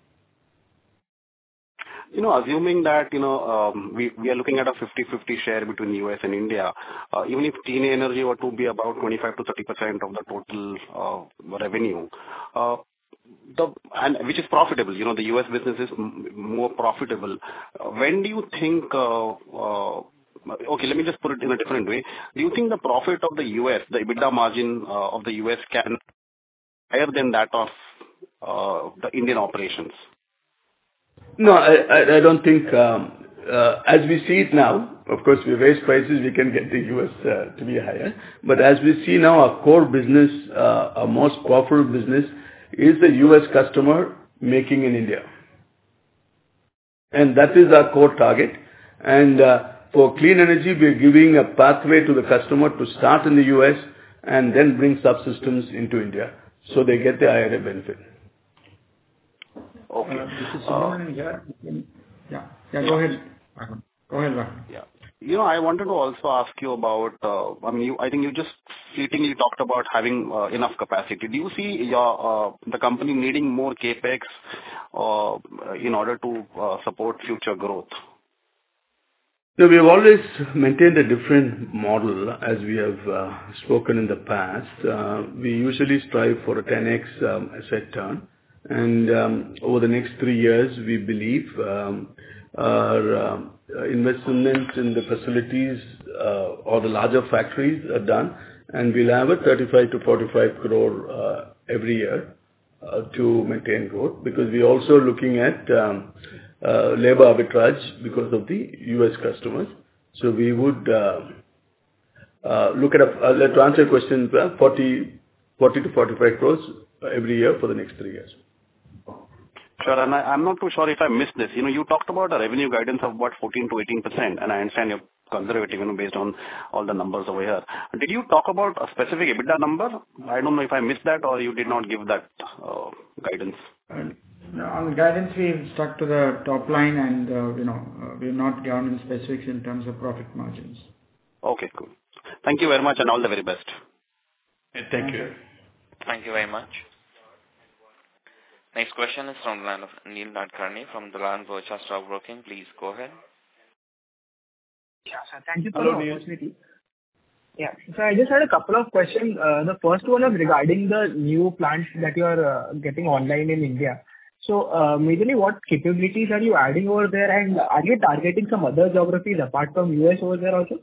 You know, assuming that, you know, um, we, we are looking at a fifty-fifty share between U S and India, uh, even if clean energy were to be about twenty-five to thirty percent of the total uh, revenue, uh, the and which is profitable, you know, the U S business is m- more profitable. Uh, when do you think, uh, uh, okay, let me just put it in a different way. Do you think the profit of the U S, the EBITDA margin uh, of the U S can higher than that of uh, the Indian operations? No, I, I, I don't think, um, uh, as we see it now, of course, we raise prices, we can get the U S uh, to be higher. But as we see now, our core business, uh, our most profitable business is the U S customer making in India. And that is our core target. And uh, for clean energy, we are giving a pathway to the customer to start in the U S and then bring subsystems into India, so they get the I R A benefit. Okay. Uh, this is Subramanian here. Yeah. Yeah, go ahead. Go ahead, Rahul. Yeah. You know, I wanted to also ask you about, uh, I mean, you, I think you just fleetingly talked about having uh, enough capacity. Do you see your, uh, the company needing more capex uh, in order to uh, support future growth? No, we have always maintained a different model, as we have uh, spoken in the past. Uh, we usually strive for a ten x um, asset turn. And um, over the next three years, we believe um, our um, investments in the facilities uh, or the larger factories are done, and we'll have a thirty-five to forty-five crore uh, every year uh, to maintain growth, because we're also looking at um, uh, labor arbitrage because of the U S customers. So we would uh, uh, look at, a, uh, to answer your question, uh, forty, forty to forty-five crores every year for the next three years. Sure, and I, I'm not too sure if I missed this. You know, you talked about a revenue guidance of what, fourteen to eighteen percent, and I understand you're conservative, you know, based on all the numbers over here. Did you talk about a specific EBITDA number? I don't know if I missed that or you did not give that uh, guidance. Uh, on the guidance, we've stuck to the top line, and uh, you know, uh, we've not gone in specifics in terms of profit margins. Okay, cool. Thank you very much, and all the very best. Thank, Thank you. you. Thank you very much. Next question is from the line of Neil Nadkarni from Dalal Rocha Stock Broking. Please go ahead. Yeah, sir. Thank you for Hello, the Neil. opportunity. Yeah. So I just had a couple of questions. Uh, the first one is regarding the new plants that you are uh, getting online in India. So, uh, majorly, what capabilities are you adding over there, and are you targeting some other geographies apart from U S over there also?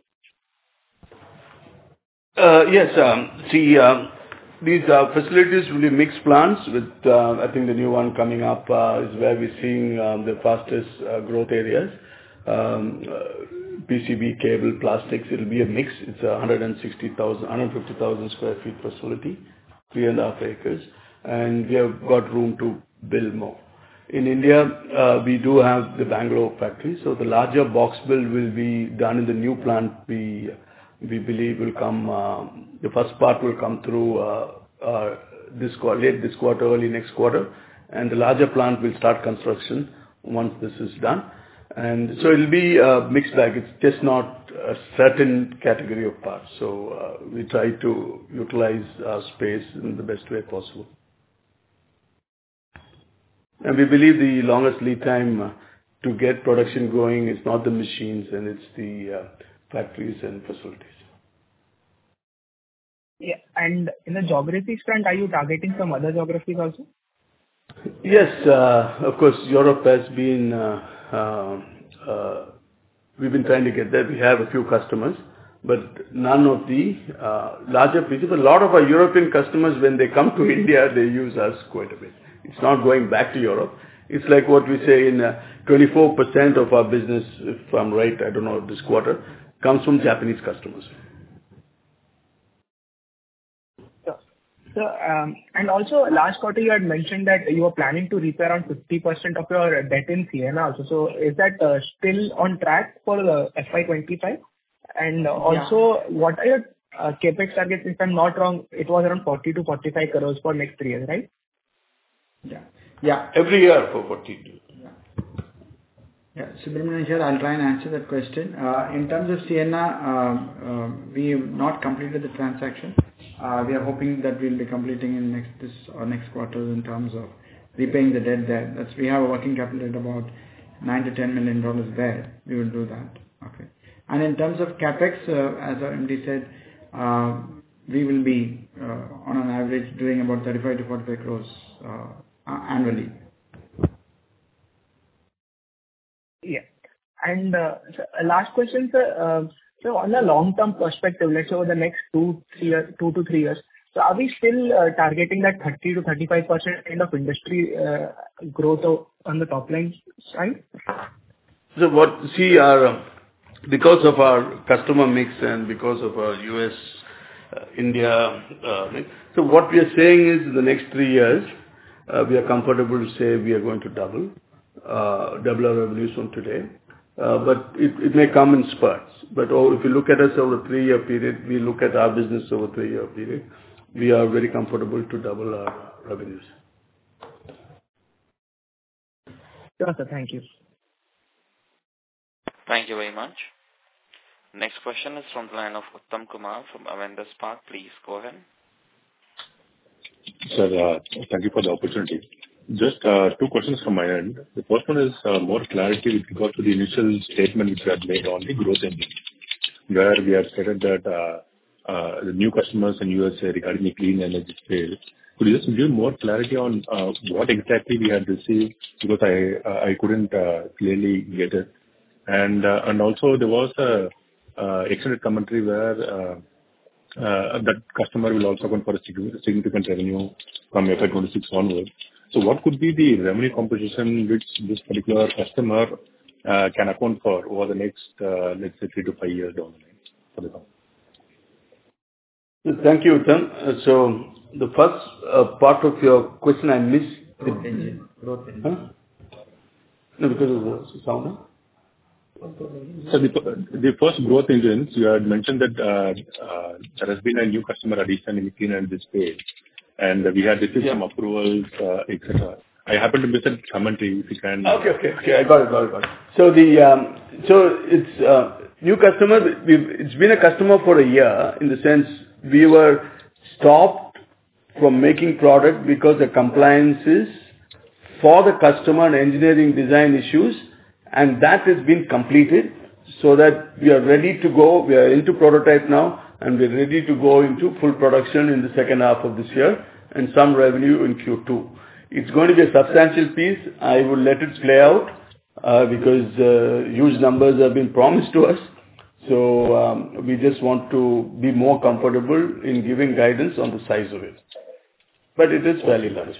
Uh, Yes. um, See, um, these uh, facilities will be mixed plants with, uh, I think the new one coming up uh, is where we're seeing um, the fastest uh, growth areas. Um, uh, P C B, cable, plastics, it'll be a mix. It's a one hundred sixty thousand, one hundred fifty thousand square feet facility, three and a half acres, and we have got room to build more. In India, uh, we do have the Bangalore factory, so the larger box build will be done in the new plant. We we believe will come, uh, the first part will come through uh, uh, this quarter, late this quarter, early next quarter, and the larger plant will start construction once this is done. And so it'll be a mixed bag. It's just not a certain category of parts. So uh, we try to utilize our space in the best way possible. And we believe the longest lead time uh, to get production going is not the machines, and it's the uh, factories and facilities. Yeah. And in the geographies front, are you targeting some other geographies also? Yes, uh, of course, Europe has been, uh, uh, uh, we've been trying to get there. We have a few customers, but none of the uh, larger pieces. A lot of our European customers, when they come to India, they use us quite a bit. It's not going back to Europe. It's like what we say in uh, twenty-four percent of our business, if I'm right, I don't know, this quarter, comes from Japanese customers. So, um, and also last quarter you had mentioned that you were planning to repay around fifty percent of your debt in Sienna also. So is that uh, still on track for the F Y twenty-five? And uh, also, yeah. What are your uh, capex targets? If I'm not wrong, it was around forty to forty-five crores for next three years, right? Yeah. Yeah. Every year for forty-two. Yeah. Yeah. Subramanian here, I'll try and answer that question. Uh, in terms of Sienna, uh, uh, we have not completed the transaction. Uh, we are hoping that we'll be completing in next this or next quarter in terms of repaying the debt there. That's we have a working capital at about nine to ten million dollars there. We will do that. Okay. And in terms of capex, uh, as our M D said, uh, we will be uh, on an average doing about thirty-five to forty-five crores uh, annually. Yeah. And uh, so, uh, last question, sir. Uh, So on a long-term perspective, let's say over the next two, three years, two to three years, so are we still uh, targeting that thirty to thirty-five percent kind of industry uh, growth on the top line side? So what, see, our, um, because of our customer mix and because of our U S, uh, India uh, mix, so what we are saying is in the next three years, uh, we are comfortable to say we are going to double, uh, double our revenues from today. Uh, but it, it may come in spurts. But oh, if you look at us over a three-year period, we look at our business over a three-year period, we are very comfortable to double our revenues. Sure, sir. Thank you. Thank you very much. Next question is from the line of Uttam Kumar from Avendus Spark. Please go ahead. Sir, uh, thank you for the opportunity. Just uh, two questions from my end. The first one is uh, more clarity with regard to the initial statement which you had made on the growth engine, where we had stated that uh, uh, the new customers in U S A regarding the clean energy space. Could you just give more clarity on uh, what exactly we had received? Because I uh, I couldn't uh, clearly get it. And uh, and also there was a uh, extended commentary where uh, uh, that customer will also account for a significant revenue from F Y twenty-six onwards. So what could be the revenue composition which this particular customer uh, can account for over the next, uh, let's say, three to five years down the line for the company? Thank you, Uttam. Uh, so the first uh, part of your question I missed. Growth engine. Growth engine. Huh? No, because of the sound. So the, the first growth engines, you had mentioned that uh, uh, there has been a new customer addition in the clean energy space. And we had received yeah. some approvals, uh, et cetera. I happen to miss a commentary, if you can. Okay, okay, okay. I got it, got it, got it. So the um, so it's uh, new customer. We've, it's been a customer for a year in the sense we were stopped from making product because the compliances for the customer and engineering design issues, and that has been completed so that we are ready to go. We are into prototype now, and we're ready to go into full production in the second half of this year and some revenue in Q two. it's going to be a substantial piece. I would let it play out uh, because uh, huge numbers have been promised to us. So um, we just want to be more comfortable in giving guidance on the size of it. But it is fairly large.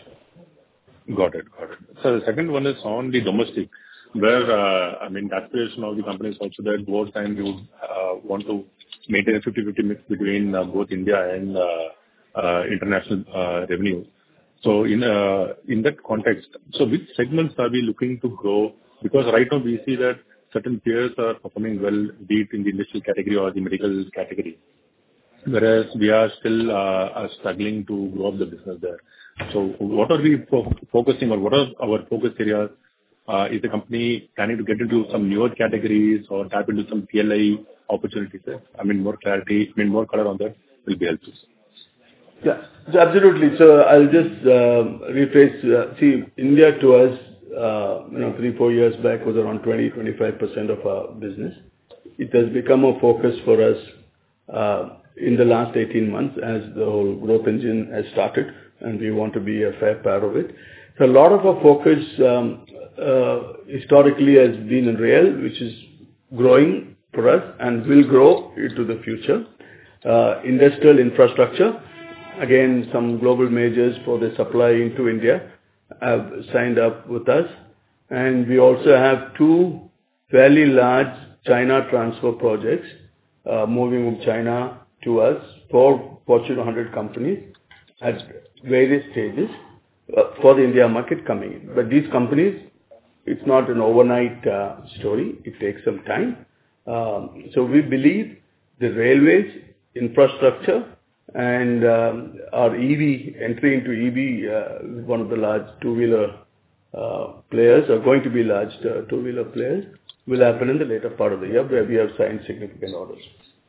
Got it. Got it. So the second one is on the domestic, where, uh, I mean, the aspiration of the company is also that over time you would uh, want to maintain a fifty-fifty mix between uh, both India and uh, uh, international uh, revenue. So in uh, in that context, so which segments are we looking to grow? Because right now we see that certain peers are performing well, be it in the industrial category or the medical category, whereas we are still uh, are struggling to grow up the business there. So what are we fo- focusing on? What are our focus areas? Uh, is the company planning to get into some newer categories or tap into some P L I opportunities there? I mean, more clarity, I mean, more color on that will be helpful. Yeah, so absolutely. So I'll just uh, rephrase. Uh, see, India to us, uh, you know, three, four years back was around twenty, twenty-five percent of our business. It has become a focus for us uh, in the last eighteen months as the whole growth engine has started, and we want to be a fair part of it. So a lot of our focus um, uh, historically has been in rail, which is growing for us and will grow into the future. Uh, industrial infrastructure, again, some global majors for the supply into India have signed up with us. And we also have two fairly large China transfer projects uh, moving from China to us for Fortune one hundred companies at various stages uh, for the India market coming in. But these companies, it's not an overnight uh, story. It takes some time. Um, so we believe the railways, infrastructure, and um, our E V, entry into E V, uh, one of the large two-wheeler uh, players, are going to be large uh, two-wheeler players, will happen in the later part of the year where we have signed significant orders.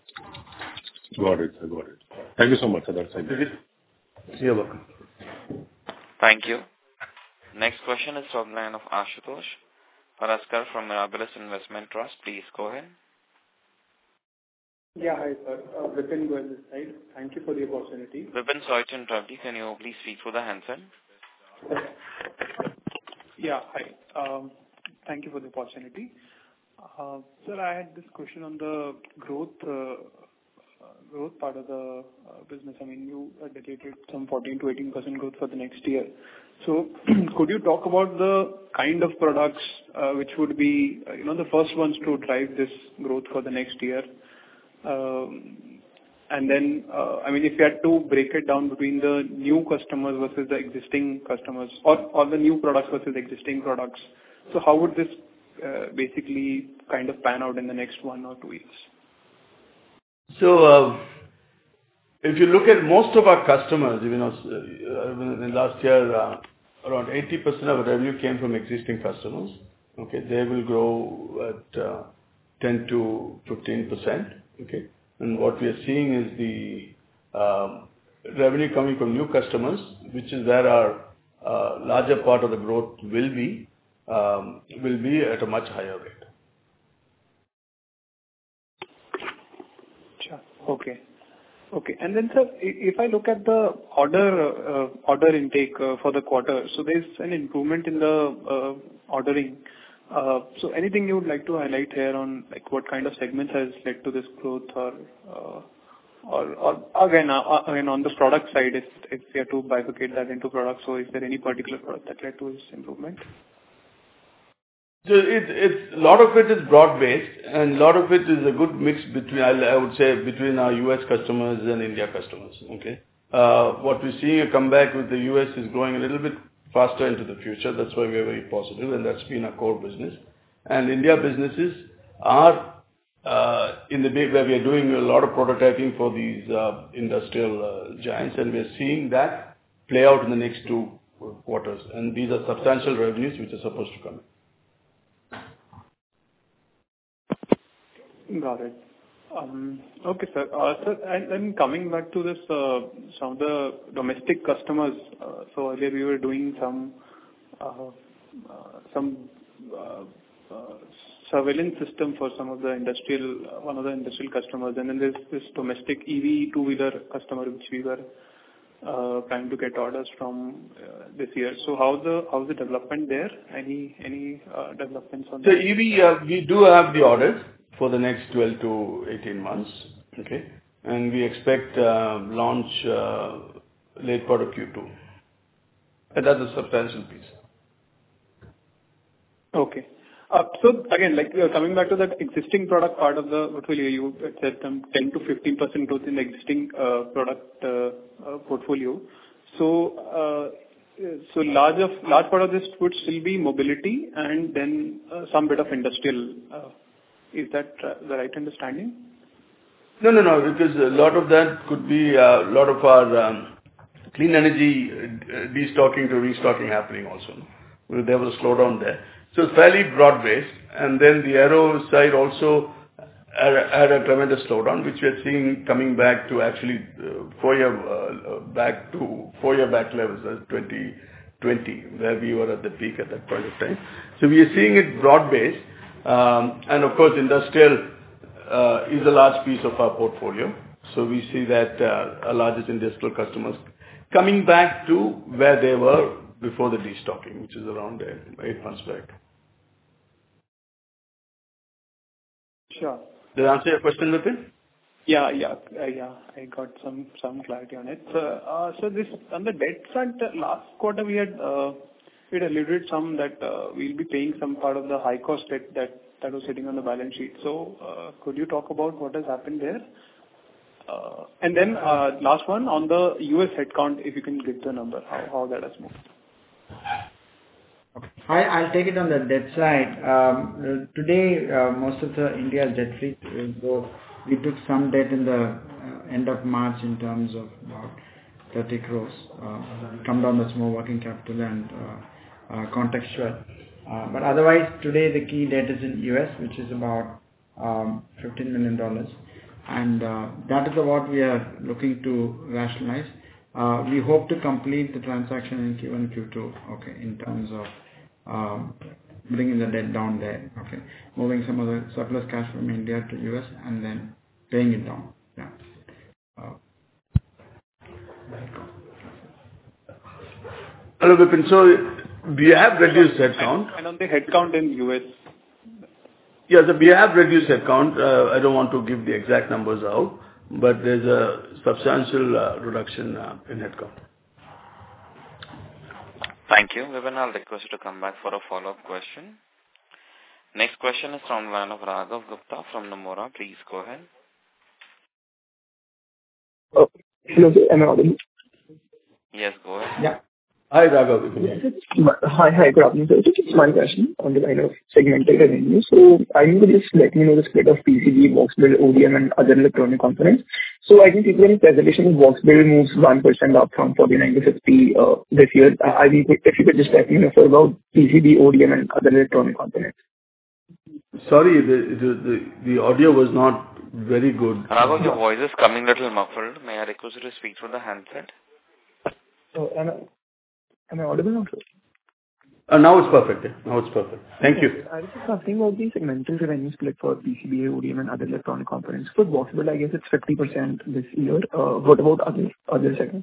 Got it, sir. Got it. Thank you so much, sir. That's it. You're welcome. Thank you. Next question is from the line of Ashutosh Paraskar from Mirabilis Investment Trust. Please go ahead. Yeah, hi, sir. Uh, Vipin Goyal this side. Thank you for the opportunity. Vipin, sorry to interrupt you. Can you please speak through the handset? Yeah, hi. Um, thank you for the opportunity. Uh, sir, I had this question on the growth uh, uh, growth part of the uh, business. I mean, you indicated some fourteen to eighteen percent growth for the next year. So could you talk about the kind of products uh, which would be, uh, you know, the first ones to drive this growth for the next year? Um, and then, uh, I mean, if you had to break it down between the new customers versus the existing customers, or, or the new products versus existing products, so how would this uh, basically kind of pan out in the next one or two years? So, uh, if you look at most of our customers, you know, uh, in last year, uh, around eighty percent of our revenue came from existing customers. Okay, they will grow at uh, ten to fifteen percent. Okay, and what we are seeing is the um, revenue coming from new customers, which is where our uh, larger part of the growth will be, um, will be at a much higher rate. Sure. Okay. Okay. And then, sir, if I look at the order uh, order intake uh, for the quarter, so there's an improvement in the uh, ordering. Uh, so anything you would like to highlight here on like what kind of segments has led to this growth, or uh, or, or again uh, again on the product side, if if we have to bifurcate that into products, so is there any particular product that led to this improvement? So it, it's, a lot of it is broad-based, and a lot of it is a good mix between, I, I would say, between our U S customers and India customers, okay? Uh, what we're seeing a comeback with the U S is growing a little bit faster into the future. That's why we're very positive, and that's been our core business. And India businesses are uh, in the big, where we are doing a lot of prototyping for these uh, industrial uh, giants, and we're seeing that play out in the next two quarters. And these are substantial revenues which are supposed to come in. Got it. Um, Okay, sir. Uh, Sir, and then coming back to this, uh, some of the domestic customers, uh, so earlier we were doing some uh, uh, some uh, uh, surveillance system for some of the industrial, one of the industrial customers, and then there's this domestic E V two-wheeler customer which we were uh, trying to get orders from uh, this year. So how's the how's the development there? Any any uh, developments on So that? E V, uh, we do have the orders for the next twelve to eighteen months. Okay. And we expect uh, launch uh, late part of Q two. And that's a substantial piece. Okay. Uh, So again, like, uh, coming back to that existing product part of the portfolio, you said some ten to fifteen percent growth in the existing uh, product uh, uh, portfolio. So, uh, so large of large part of this would still be mobility and then uh, some bit of industrial. uh, Is that uh, the right understanding? No, no, no, because a lot of that could be a lot of our um, clean energy uh, destocking to restocking happening also. There was a slowdown there. So it's fairly broad-based. And then the aero side also had a, had a tremendous slowdown, which we are seeing coming back to actually uh, four-year uh, back to four-year back levels, as twenty twenty, where we were at the peak at that point of time. So we are seeing it broad-based. Um, and of course, industrial uh, is a large piece of our portfolio. So we see that uh, our largest industrial customers coming back to where they were before the destocking, which is around uh, eight months back. Sure. Did I answer your question, Vipin? Yeah, yeah, uh, yeah. I got some some clarity on it. So, uh, so this on the debt front, uh, last quarter we had uh, we had alluded some that uh, we'll be paying some part of the high cost debt that that was sitting on the balance sheet. So, uh, could you talk about what has happened there? Uh, and then uh, last one on the U S headcount, if you can give the number, how how that has moved. I, I'll take it on the debt side. Um, uh, today, uh, most of the India is debt free. So we took some debt in the uh, end of March in terms of about thirty crores. Uh, come down the small working capital and uh, uh, contextual. Uh, but otherwise, today the key debt is in U S, which is about um, fifteen million dollars. And uh, that is what we are looking to rationalize. Uh, we hope to complete the transaction in Q one, Q two, okay, in terms of um, bringing the debt down there, okay, moving some of the surplus cash from India to U S and then paying it down. Yeah. Uh, Hello, Vipin. So we have reduced headcount. And on the headcount in U S. Yes, we have reduced headcount. Uh, I don't want to give the exact numbers out, but there's a substantial uh, reduction uh, in headcount. Thank you. Vipin, I'll request you to come back for a follow-up question. Next question is from the line of Raghav Gupta from Nomura. Please go ahead. Oh, hello, sir. Am I audible? Yes, go ahead. Yeah. Hi, Raghav. Yes, hi, hi, good afternoon, sir. Just one question on the line of segmental revenue. So, I need to just let me know the split of P C B, box build, O D M, and other electronic components. So, I think if in presentation, box build moves one percent up from forty-nine to fifty uh, this year. I think if you could just let me know for about P C B, O D M, and other electronic components. Sorry, the, the, the, the audio was not very good. Raghav, your voice is coming a little muffled. May I request you to speak through the handset? So, am I, am I audible now, sir? Uh, now it's perfect. Yeah. Now it's perfect. Thank you. I was just asking about the segmental revenue split for P C B, O D M, and other electronic components. For box build, I guess it's fifty percent this year. Uh, what about other other segments?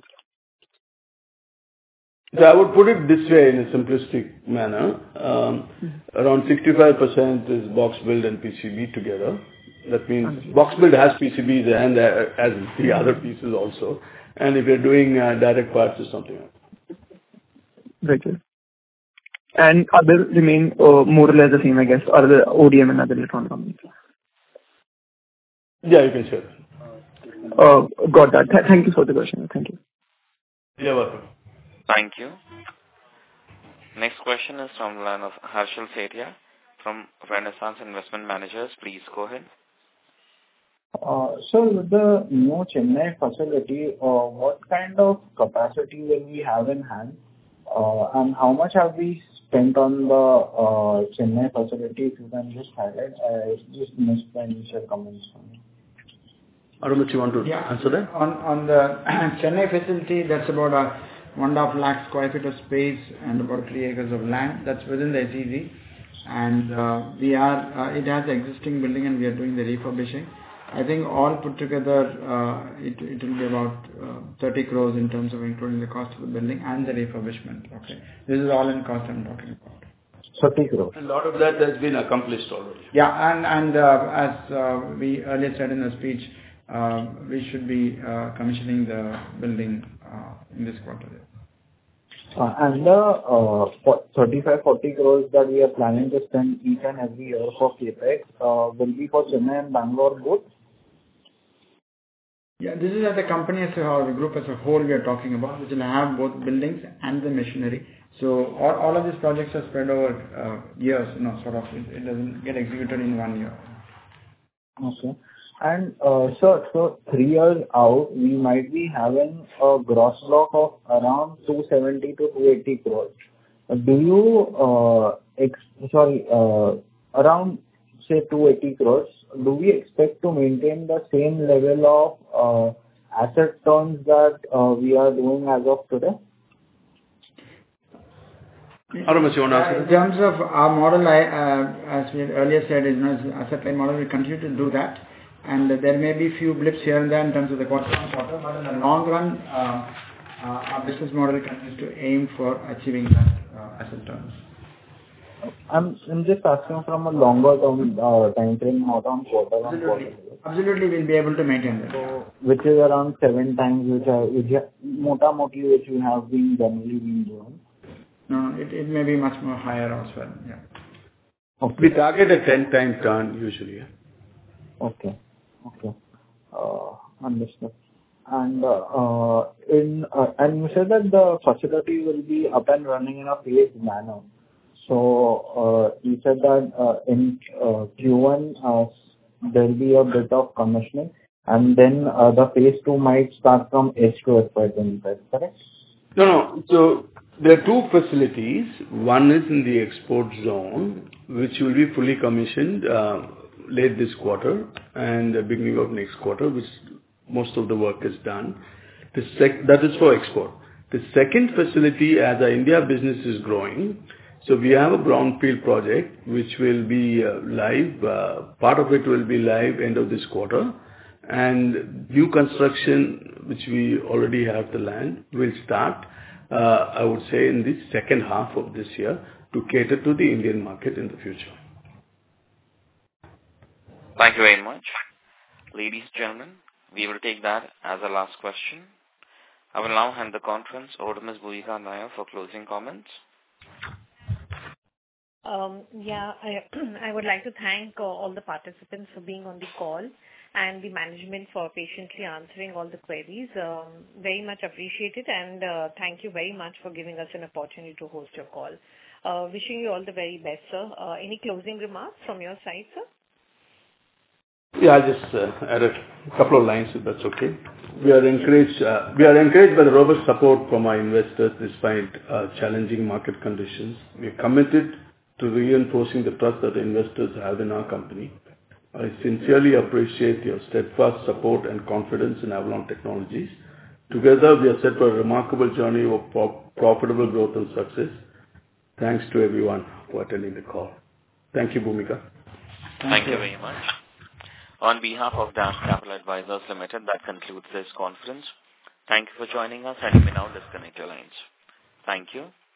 So I would put it this way in a simplistic manner. Um, mm-hmm. Around sixty-five percent is box build and P C B together. That means Understood. Box build has P C Bs and uh, as the other pieces also. And if you're doing uh, direct parts or something else. Right, sir. And other remain uh, more or less the same, I guess, or the O D M and other electronic components. Yeah, you can share that. Uh, got that. Th- thank you for the question. Thank you. You're welcome. Thank you. Next question is from the line of Harshal Sethia from Renaissance Investment Managers. Please go ahead. Uh, so with the new Chennai facility, uh, what kind of capacity will we have in hand? Uh, and how much have we spent on the uh, Chennai facility? If you can just highlight, I just missed the initial comments from you. I don't know if you want to yeah. answer that. On on the Chennai facility, that's about a one and a half lakh square feet of space and about three acres of land. That's within the S E Z, and uh, we are uh, it has an existing building and we are doing the refurbishing. I think all put together, uh, it it will be about uh, thirty crores in terms of including the cost of the building and the refurbishment. Okay, this is all in cost I'm talking about. thirty crores. A lot of that has been accomplished already. Yeah, and and uh, as uh, we earlier said in the speech, uh, we should be uh, commissioning the building uh, in this quarter. Uh, and the uh, for thirty-five forty crores that we are planning to spend each and every year for capex uh, will be for Chennai and Bangalore both. Yeah, this is as a company as a whole, the group as a whole we are talking about, which will have both buildings and the machinery. So all, all of these projects are spread over uh, years, you know, sort of, it, it doesn't get executed in one year. Okay. And uh, so, so three years out, we might be having a gross block of around two seventy to two eighty crores. Uh, do you, uh, ex- sorry, uh, around say two eighty crores, do we expect to maintain the same level of uh, asset turns that uh, we are doing as of today? Aramesh, you want to answer? In terms of our model, I, uh, as we had earlier said, is, you know, asset light model, we continue to do that. And uh, there may be few blips here and there in terms of the quarter on quarter, but in the long run, uh, uh, our business model continues to aim for achieving that uh, asset turns. I'm, I'm just asking from a longer term uh, time frame, not on quarter on quarter. Absolutely, we'll be able to maintain that. So, which is around seven times, which are, which are mota moti, which we have been generally been doing. No, it, it may be much more higher as well. Yeah. Okay. We target a ten time turn usually. Yeah? Okay. Okay. Uh, understood. And uh, uh, in uh, and you said that the facility will be up and running in a phased manner. So uh, you said that uh, in uh, Q one uh, there will be a bit of commissioning, and then uh, the phase two might start from H two F Y twenty-five. Correct? No, no. So there are two facilities. One is in the export zone, which will be fully commissioned uh, late this quarter and the beginning of next quarter, which most of the work is done. The sec- that is for export. The second facility, as our India business is growing, so we have a brownfield project which will be uh, live. Uh, part of it will be live end of this quarter, and new construction, which we already have the land, will start, uh, I would say, in the second half of this year to cater to the Indian market in the future. Thank you very much. Ladies and gentlemen, we will take that as a last question. I will now hand the conference over to Miz Bhumika Nair for closing comments. Um, yeah, I, I would like to thank uh, all the participants for being on the call and the management for patiently answering all the queries. Um, very much appreciated, and uh, thank you very much for giving us an opportunity to host your call. Uh, wishing you all the very best, sir. Uh, any closing remarks from your side, sir? Yeah, I'll just uh, add a couple of lines if that's okay. We are encouraged. Uh, we are encouraged by the robust support from our investors despite uh, challenging market conditions. We are committed to reinforcing the trust that the investors have in our company. I sincerely appreciate your steadfast support and confidence in Avalon Technologies. Together, we are set for a remarkable journey of pro- profitable growth and success. Thanks to everyone for attending the call. Thank you, Bhumika. Thank, Thank you. you very much. On behalf of DAM Capital Advisors Limited, that concludes this conference. Thank you for joining us, and you may now disconnect your lines. Thank you.